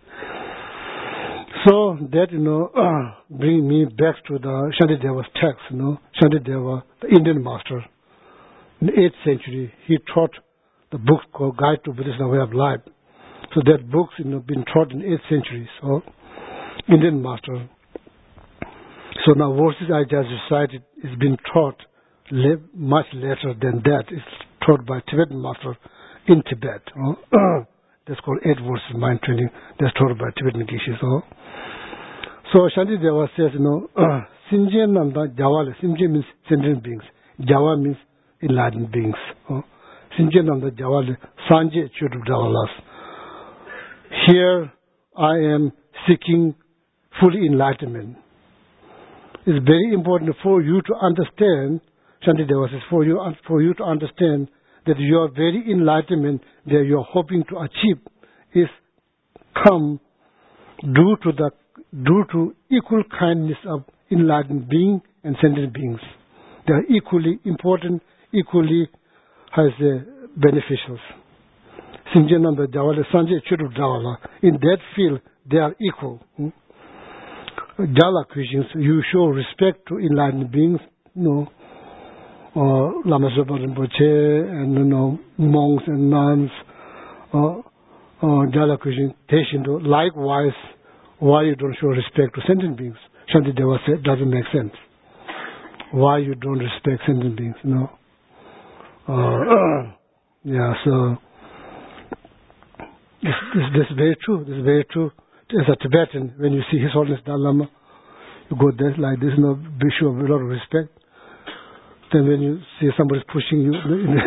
So that, you know, uh, bring me back to the Shantideva's text, you know. Shantideva, the Indian master, in the eighth century, he taught the book called Guide to Buddhist Way of Life. So that book's, you know, been taught in the eighth century. So, Indian master. So now verses I just recited is been taught le- much later than that. It's taught by Tibetan master in Tibet. You know? That's called eight verses mind training. That's taught by Tibetan Geshe. So, so Shantideva says, you know, Sinjen Nanda Jawale. Sinjen means sentient beings. Jawa means enlightened beings. Sinjen Nanda Jawale. Sanje Chudu Javalas. Here I am seeking full enlightenment. It's very important for you to understand, Shantideva says, for you, for you to understand that your very enlightenment that you are hoping to achieve is come due to the due to equal kindness of enlightened being and sentient beings. They are equally important, equally has uh, beneficials. Sinjananda Jawala, Sanjay Chudu Jawala. In that field, they are equal. Hmm? Jala Christians, you show respect to enlightened beings, you know, or Lama Zopa Rinpoche, and you know, monks and nuns, or, or Jala Christians, Teshindo. Likewise, why you don't show respect to sentient beings? Shantideva said, doesn't make sense. Why you don't respect sentient beings, you know? Uh, yeah, so, this, this, this is very true, this is very true. As a Tibetan, when you see His Holiness Dalai Lama, you go there like this, you know, be sure of a lot of respect. Then when you see somebody pushing you,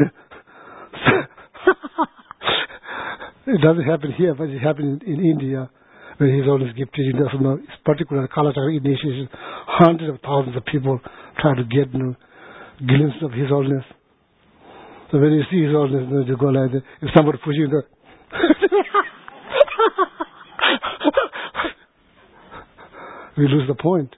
it doesn't happen here, but it happens in, in India, when His Holiness gives teaching. There's no particular Kalachakra initiation. Hundreds of thousands of people try to get, you know, glimpse of His Holiness. So when you see His Holiness, you know, you go like that. If somebody pushing you, we lose the point.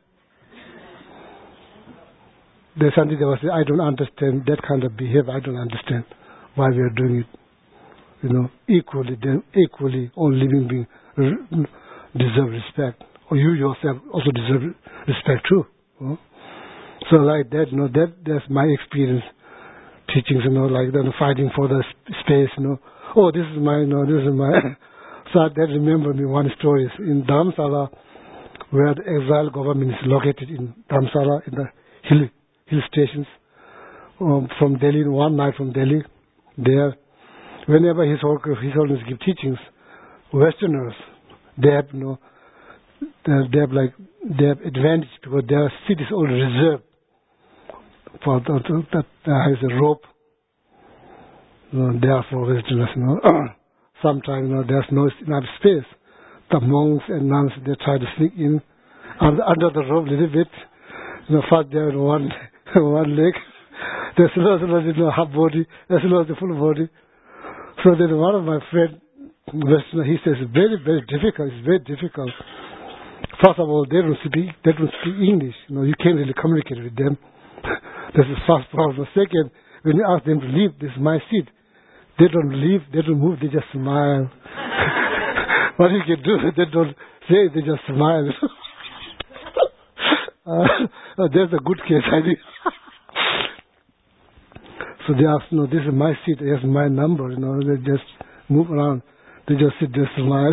The Shantideva says, I don't understand that kind of behavior. I don't understand why we are doing it. You know, equally, then equally, all living beings deserve respect. Or you yourself also deserve respect too. You know? So like that, you know, that that's my experience. Teachings, you know, like that, fighting for the space, you know. Oh, this is my, you know, this is my. So that remember me one story in Dharamsala, where the exile government is located in Dharamsala, in the hill hill stations um, from Delhi. One night from Delhi, there, whenever His His Holiness give teachings, Westerners they have, you know, they have like they have advantage because their cities all reserved for the, the, that there is a rope. You know, therefore, Westerners, you know, sometimes, you know, there's no enough space. The monks and nuns, they try to sneak in under, under the rope a little bit. You know, first they have one, one leg. There's lots of, you know, half body. There's lots of full body. So then one of my friends, Westerner, he says, it's very, very difficult. It's very difficult First of all, they don't speak, they don't speak English. You know, you can't really communicate with them. That's the first problem. Second, when you ask them to leave, this is my seat. They don't leave, they don't move, they just smile. What you can do, they don't say, they just smile. uh, that's a good case, I think. So they ask, no, this is my seat, here's my number, you know, they just move around. They just sit there, smile.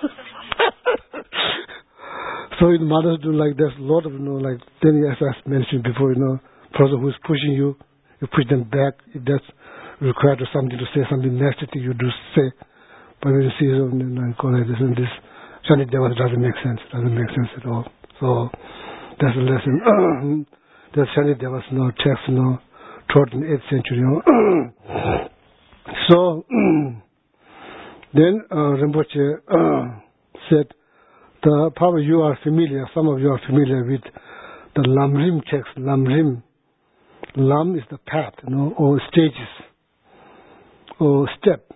So in mothers do like there's a lot of, you know, like, then as I mentioned before, you know, person who is pushing you, you push them back. If that's required or something to say, something nasty to you do say. But when you see something like this and this, Shani Devas doesn't make sense. Doesn't make sense at all. So that's a lesson. That Shani Devas no text no taught in the eighth century. You know. So then uh, Rinpoche uh, said, the, probably you are familiar, some of you are familiar with the Lamrim text. Lamrim. Lam is the path, you know, or stages, or step.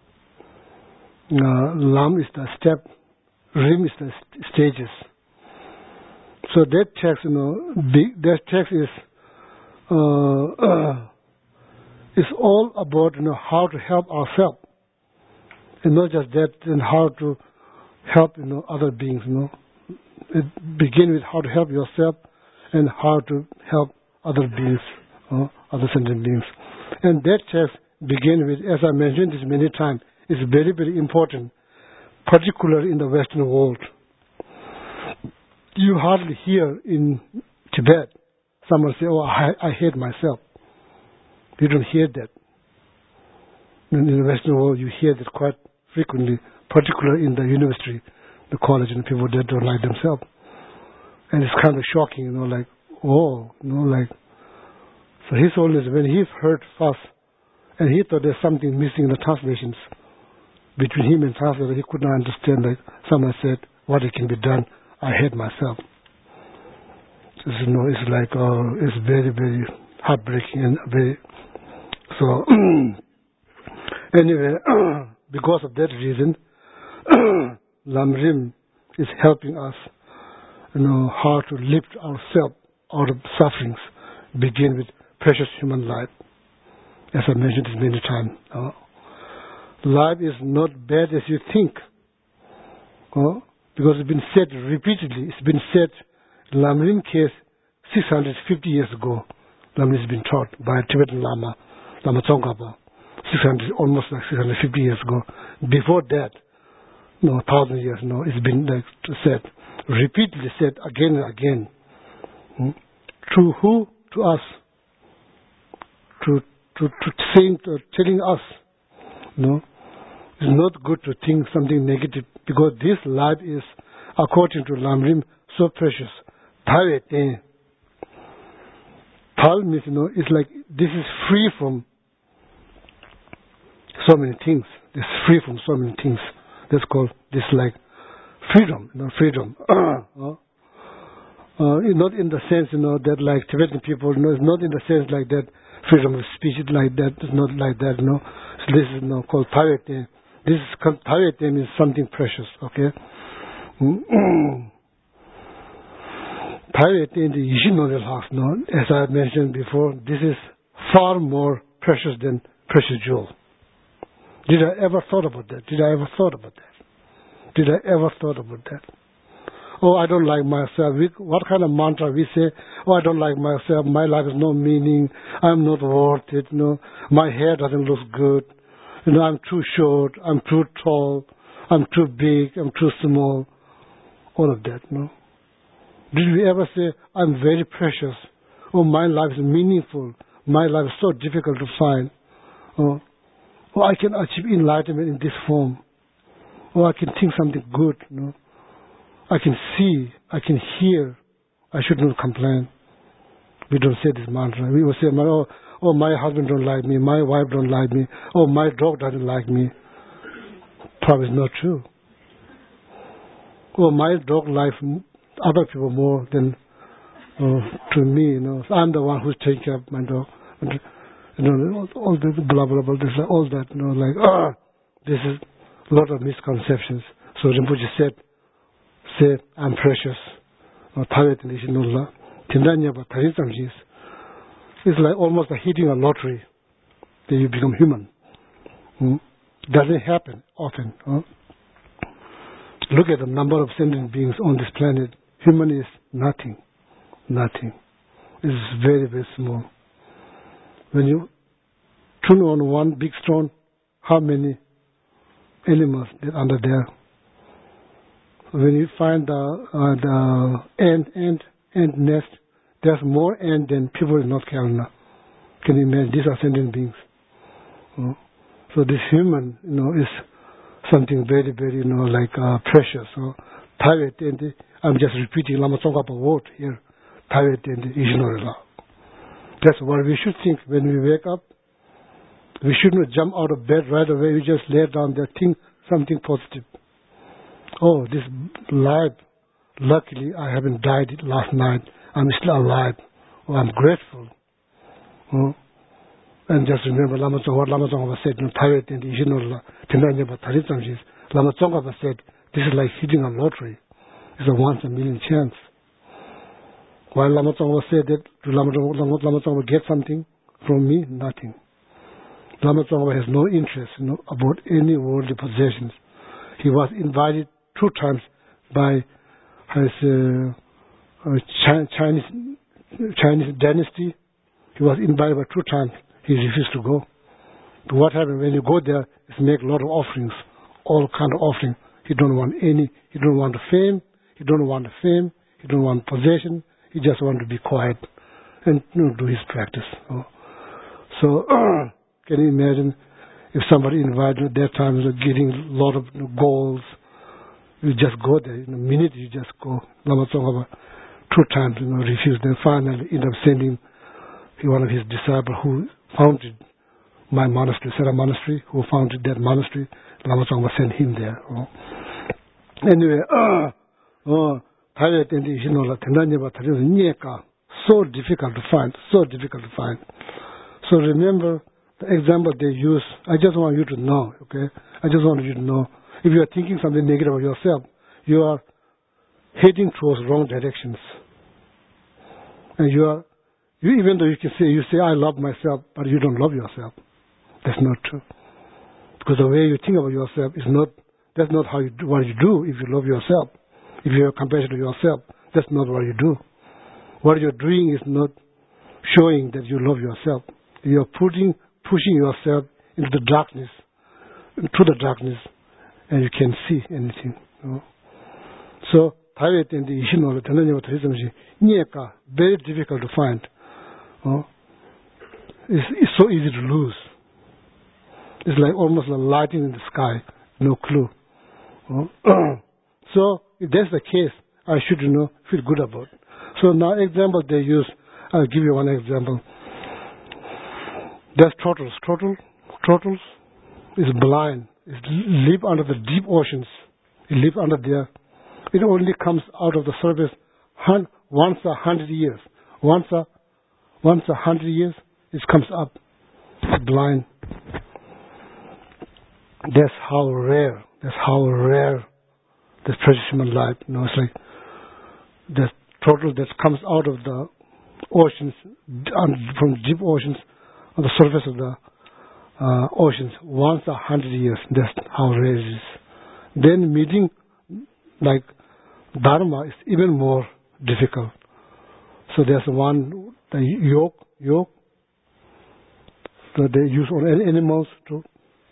Uh, Lam is the step, Rim is the st- stages. So that text, you know, big, that text is uh, uh, is all about, you know, how to help ourselves, and not just that, and how to help, you know, other beings. You know, it begin with how to help yourself and how to help other beings, uh, other sentient beings. And that text begin with, as I mentioned this many times, is very, very important, particularly in the Western world. You hardly hear in Tibet someone say, oh, I, I hate myself. You don't hear that. In the Western world, you hear that quite frequently, particularly in the university, the college, and people that don't like themselves. And it's kind of shocking, you know, like, oh, you know, like, so his holiness, when he heard first, and he thought there's something missing in the translations, between him and translator, he could not understand, like, someone said, what it can be done, I hate myself. So, you know, it's like, uh, it's very, very heartbreaking and very, so, anyway, because of that reason, Lamrim is helping us, you know, how to lift ourselves out of sufferings, begin with precious human life. As I mentioned it many times. Uh, life is not bad as you think. Uh, because it's been said repeatedly, it's been said, Lamrim case six hundred fifty years ago, Lamrim has been taught by a Tibetan Lama, Lama Tsongkhapa, six hundred, almost like six hundred fifty years ago. Before that, no, one thousand years, no, it's been like said, repeatedly said again and again. Hmm? To who? To us. To, to, to saying, to telling us, no, it's not good to think something negative, because this life is, according to Lamrim, so precious. Thal means, you know, it's like this is free from so many things. It's free from so many things. That's called this, like freedom, you know, freedom. uh, uh, not in the sense, you know, that like Tibetan people, you know, it's not in the sense like that. Freedom of speech is like that. It's not like that, you know. So this is, you know, called Thayetem. This is called Thayetem is something precious, okay? Thayetem in the Yishin house, no, as I mentioned before, this is far more precious than precious jewel. Did I ever thought about that? Did I ever thought about that? Did I ever thought about that? Oh, I don't like myself. We, what kind of mantra we say? Oh, I don't like myself. My life has no meaning. I'm not worth it. No, my hair doesn't look good. You know, I'm too short. I'm too tall. I'm too big. I'm too small. All of that. No. Did we ever say, I'm very precious? Oh, my life is meaningful. My life is so difficult to find. Oh, oh I can achieve enlightenment in this form. Oh, I can think something good. No. I can see, I can hear, I should not complain. We don't say this mantra. We will say, oh, oh, my husband don't like me, my wife don't like me, oh, my dog doesn't like me. Probably not true. Oh, my dog likes other people more than uh, to me, you know. I'm the one who's taking care of my dog. And, you know, all, all the blah, blah, blah, this, all that, you know, like, ah, this is a lot of misconceptions. So Rinpoche said, say, I'm precious. Or Tawet and Ishinulla. Tindanyaba Taritamjis. It's like almost like hitting a lottery. That you become human. Hmm? Doesn't happen often. Huh? Look at the number of sentient beings on this planet. Human is nothing. Nothing. It's very, very small. When you turn on one big stone, how many animals are under there? When you find the, uh, the ant, ant, ant nest, there's more ant than people in North Carolina. Can you imagine? These are sentient beings. Uh, so this human, you know, is something very, very, you know, like uh, precious. So, Tawet and I'm just repeating Lama Tsongkhapa word here. Tawet and Ishinorila. That's what we should think when we wake up. We shouldn't jump out of bed right away. We just lay down there, think something positive. Oh, this life, luckily I haven't died last night. I'm still alive. Oh, I'm grateful. Oh. And just remember Lama Tsongkhapa, what Lama Tsongkhapa said, Tawet and Ishinorila, Tindanyaba Taritamjis. Lama Tsongkhapa said, this is like hitting a lottery. It's a once in a million chance. While Lama Tsongkhapa said that, do Lama Tsongkhapa get something from me? Nothing. Lama Tsongkhapa has no interest, you know, about any worldly possessions. He was invited two times by his uh, uh, Chinese Chinese dynasty. He was invited by two times. He refused to go. But what happened when you go there is make a lot of offerings, all kind of offerings. He don't want any. He don't want the fame. He don't want the fame. He don't want possession. He just want to be quiet and, you know, do his practice. So, so can you imagine if somebody invited at that time, you know, getting a lot of, you know, goals, you just go there. In a minute, you just go. Lama Tsongkhapa two times, you know, refused. Then finally, end up sending one of his disciples who founded my monastery, Sera Monastery, who founded that monastery. Lama Tsongkhapa sent him there. You know. Anyway, uh, uh, so difficult to find, so difficult to find. So remember the example they use. I just want you to know, okay? I just want you to know. If you are thinking something negative of yourself, you are heading towards wrong directions. And you are, you, even though you can say, you say, I love myself, but you don't love yourself. That's not true. Because the way you think about yourself is not, that's not how you do what you do if you love yourself. If you have compassion to yourself, that's not what you do. What you're doing is not showing that you love yourself. You're putting, pushing yourself into the darkness, into the darkness, and you can't see anything. You know? So, Tawet and the Ishinorila, Tindanyaba Taritamjis, Nyeka, very difficult to find. You know? It's, it's so easy to lose. It's like almost like lighting in the sky, no clue. You know? So, if that's the case, I should, you know, feel good about it. So now example they use, I'll give you one example. There's turtles. Turtle, turtles is blind. It live under the deep oceans. It live under there. It only comes out of the surface hun- once a hundred years. Once a, once a hundred years, it comes up. It's blind. That's how rare, that's how rare this precious human life. You know, it's like the turtle that comes out of the oceans, from deep oceans, on the surface of the uh, oceans, once a hundred years. That's how rare it is. Then meeting like Dharma is even more difficult. So there's one, the yoke, yoke that they use on animals too.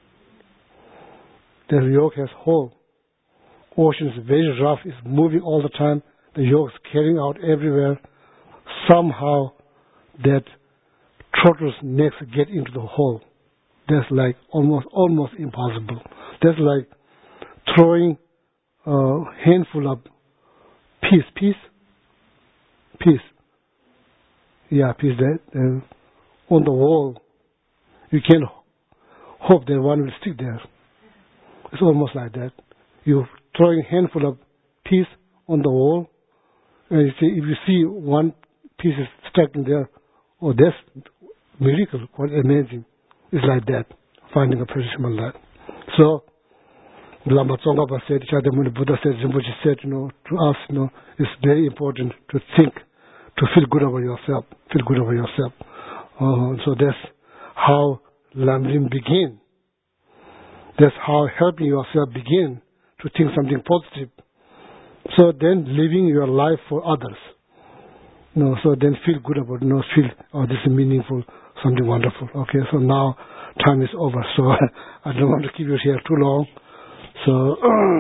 The yoke has hole. Ocean is very rough, it's moving all the time. The yoke is carrying out everywhere. Somehow that turtle's necks get into the hole. That's like almost almost impossible. That's like throwing a handful of peas, peas, peas. Yeah, peas that uh, on the wall. You can't hope that one will stick there. It's almost like that. You're throwing a handful of peas on the wall, and you see, if you see one piece is stuck in there, oh, that's miracle, quite amazing. It's like that, finding a precious human life. So, Lama Tsongkhapa said, Shakyamuni Buddha said, Rinpoche said, you know, to us, you know, it's very important to think, to feel good about yourself, feel good about yourself. Uh, so that's how Lamrim begin. That's how helping yourself begin to think something positive. So then living your life for others. You know, so then feel good about it, you know, feel, oh, this is meaningful, something wonderful. Okay, so now time is over, so I don't want to keep you here too long. So,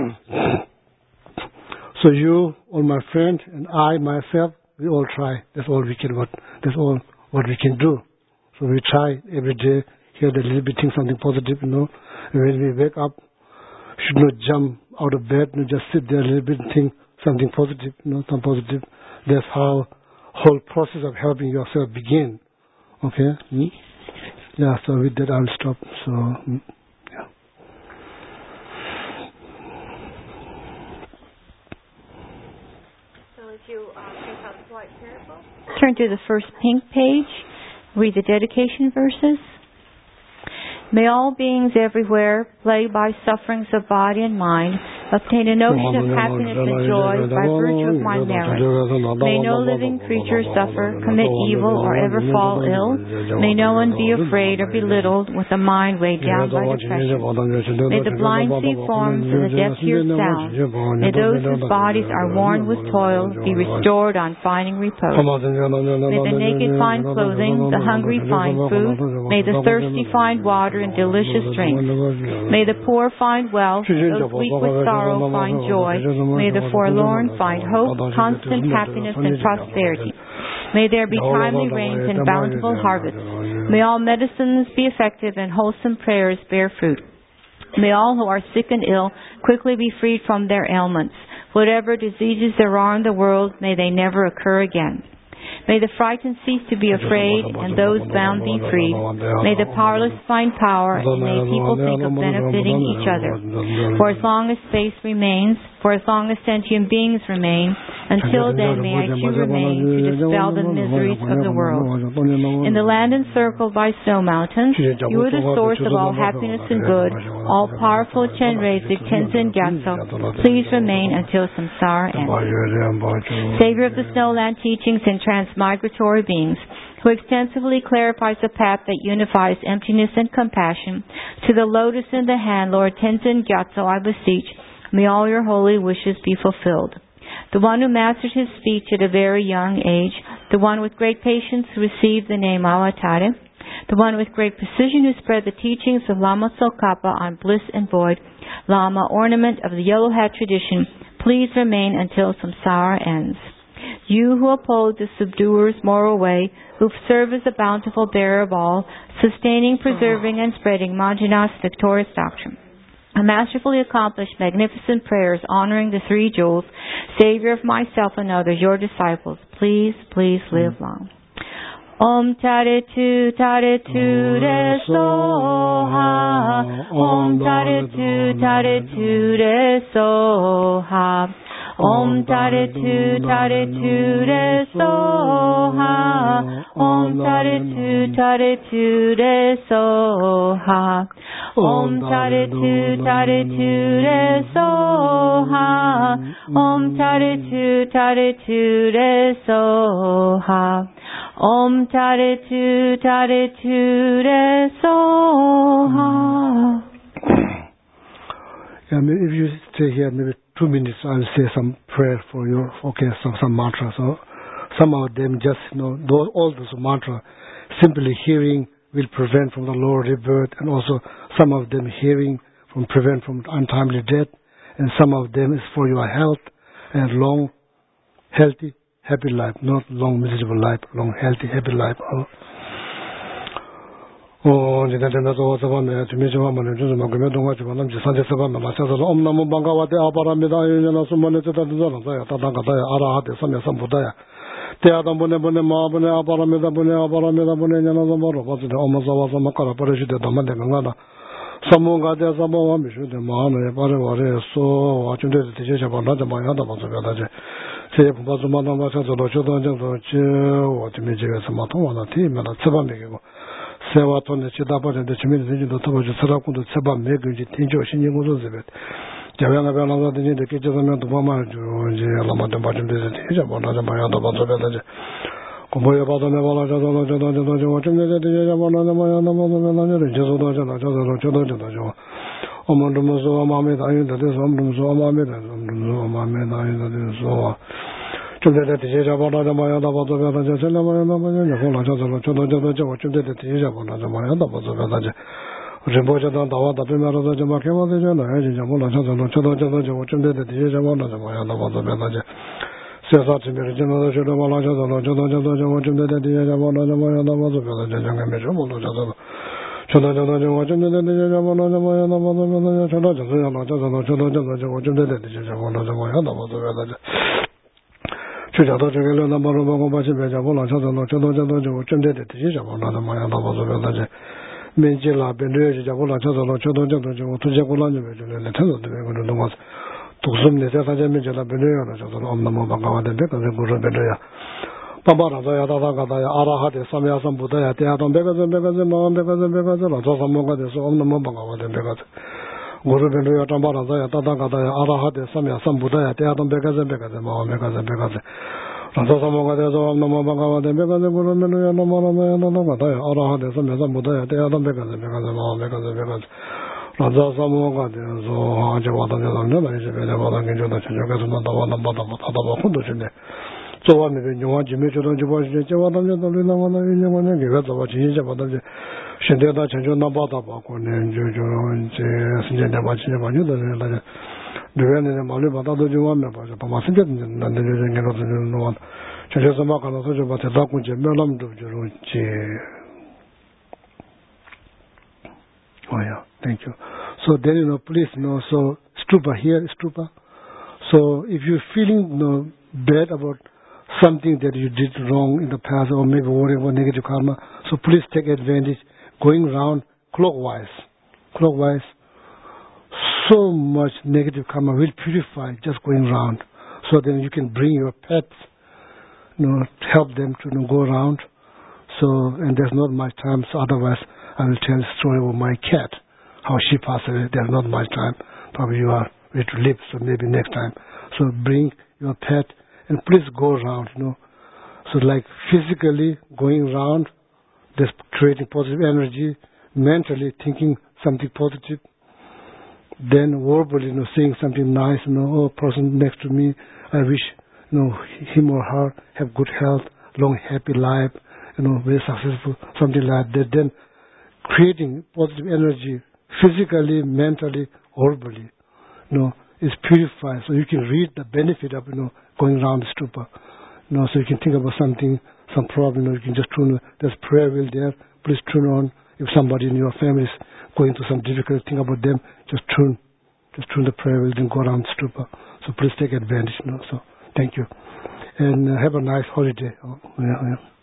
so you, all my friend, and I, myself, we all try. That's all we can. What that's all what we can do. So we try every day. Hear the little bit, think something positive. You know, and when we wake up, should not jump out of bed. You know, just sit there a little bit and think something positive. You know, something positive. That's how whole process of helping yourself begin. Okay. Hmm? Yeah. So with that, I'll stop. So. Hmm. Turn to the first pink page. Read the dedication verses. May all beings everywhere, plagued by sufferings of body and mind, obtain a notion of happiness and joy by virtue of my merit. May no living creature suffer, commit evil, or ever fall ill. May no one be afraid or belittled with a mind weighed down by depression. May the blind see forms and the deaf hear sounds. May those whose bodies are worn with toil be restored on finding repose. May the naked find clothing, the hungry find food. May the thirsty find water and delicious drink. May the poor find wealth, those weak with sorrow find joy. May the forlorn find hope, constant happiness and prosperity. May there be timely rains and bountiful harvests. May all medicines be effective and wholesome prayers bear fruit. May all who are sick and ill quickly be freed from their ailments. Whatever diseases there are in the world, may they never occur again. May the frightened cease to be afraid, and those bound be freed. May the powerless find power, and may people think of benefiting each other. For as long as space remains, for as long as sentient beings remain, until then may I too remain to dispel the miseries of the world. In the land encircled by snow mountains, you are the source of all happiness and good, all-powerful Chenrezig Tenzin Gyatso. Please remain until samsara ends. Savior of the Snowland teachings and transmigratory beings, who extensively clarifies the path that unifies emptiness and compassion, to the lotus in the hand, Lord Tenzin Gyatso, I beseech, may all your holy wishes be fulfilled. The one who mastered his speech at a very young age, the one with great patience who received the name Avatare, the one with great precision who spread the teachings of Lama Tsongkhapa on bliss and void, Lama, ornament of the yellow hat tradition, please remain until samsara ends. You who uphold the subduer's moral way, who serve as the bountiful bearer of all, sustaining, preserving, and spreading Manjunath's victorious doctrine. A masterfully accomplished, magnificent prayers honoring the three jewels, Savior of myself and others, your disciples, please, please live long. Om Tare Tu Tare Tu Re Soha. Om Tare Tu Tare Tu Re Soha. Om Tare Tu Tare Tu Re Soha. Om Tare Tu Tare Tu Re Soha. Om Tare Tu Tare Tu Re Soha. Om Tare Tu Tare Tu Re Soha. Om Tare Tu Tare Tu Re Soha. Yeah, maybe if you stay here maybe two minutes, I'll say some prayer for you. Okay, some some mantra. So some of them just you know those, all those mantra simply hearing will prevent from the lower rebirth, and also some of them hearing from prevent from untimely death, and some of them is for your health and long, healthy, happy life, not long miserable life, long healthy, happy life. Oh. Oh, jina jina so so ne tumi so ma ne so ma gme dong wa ji ba nam ji san je sa ba ma sa so om namo bhagavate aparamita yena so ma ne ta ta ta ta ta ta ta arahate samya sambuddhaya te adam bune bune ma bune aparamita bune aparamita bune yena so ma ro ba de om sa wa sa ma kara pare ji de da ma de nga da samu ga de sa mo wa mi shu de ma ne pare wa re so wa chun de de je ja ba na de ma ya da ba so ga da je se bu ba so ma na ma sa so lo chu da je so che wa de me je ga sa ma to wa na ti me la tsa ba me ge go 세와 돈의 지다버는데 주민들이 도 더버지 서라고도 세바 매근지 tinjo 신경으로 저በት Javana Balanga, the kitchen of the Mama, Lama de Bajam, the Maya, the Bazaga. Kumoya Bada Nevala, Omandumazo, Mamed, I that is Omdumzo, Mamed, and Mamed, I that is so. To the Tijabana, the Maya, the Bazaga, the Maya, the Tijabana, the Maya, the Bazaga. Rimboja da dawa da primera da jama ke ma de jana hai jama la cha cha cha cha cha cha de de jama la jama ya da ba da ba da se sa ti mere jana da cha da la cha da cha da cha da jama cha de de jama la jama ya da ba da ba da jama me jama la cha da cha da cha da jama cha de de jama la jama ya da ba da ba da cha da cha ya la cha da cha da cha da jama cha de de jama la jama ya da ba da ba da去找到这个了，那么如果把这边家不拿，找到找到找到就真的的这些家伙，那他妈呀，那么这边那些。面积啦，别的就讲过了，找到了，找到找到就我突然过来就没就来来，他说这边我弄么子，读书呢，在他家面积啦，别的样了，找到了，我们那么办搞的，别个人不说别的呀，爸爸那在呀，大大个的呀，阿拉哈的上面上不的呀，第二档别个人别个人嘛，别个人别个人了，做什么个的说我们那么办搞的别个人，我说别的呀，长爸那在呀，大大个的呀，阿拉哈的上面上不的呀，第二档别个人别个人嘛，别个人别个人。做什么个的说那么办搞的别个人不说没有呀，那么那么那那个的呀，阿拉哈的上面上不的呀，第二档别个人别个人嘛，别个人别个人。那做什么个的说啊，就我当就当就那些别的我当跟就那全就个什么到我那么到我他到我很多现在。做完那边用完几枚就当就把这就我当就当那我那那我那给个做完几些把那就现在他全就那把他把过呢就就这现在那把几把就的那个对面那马路把他都就完了把就把马现在那那就人家都是弄完就就是嘛可能说就把这打工钱没那么多就是这oh yeah thank you so then you know please you know so stupa here stupa so if you're feeling you know bad about something that you did wrong in the past or maybe worrying about negative karma. So please take advantage going round clockwise. Clockwise. So much negative karma will purify just going round. So then you can bring your pets, you know, help them to you know, go around. So, and there's not much time. So otherwise, I will tell a story about my cat, how she passed away. There's not much time. Probably you are ready to live, so maybe next time. So bring your pet. And please go around, you know. So like physically going around, just creating positive energy, mentally thinking something positive, then verbally, you know, saying something nice, you know, oh, person next to me, I wish, you know, him or her have good health, long, happy life, you know, very successful, something like that. Then creating positive energy, physically, mentally, verbally, you know, is purified. So you can read the benefit of, you know, going around the stupa. You know, so you can think about something, some problem, you know, you can just tune, there's prayer wheel there, please tune on. If somebody in your family is going through some difficult thing about them, just tune, just tune the prayer wheel, then go around the stupa. So please take advantage, you know, so thank you. And uh, have a nice holiday. Oh, yeah, yeah.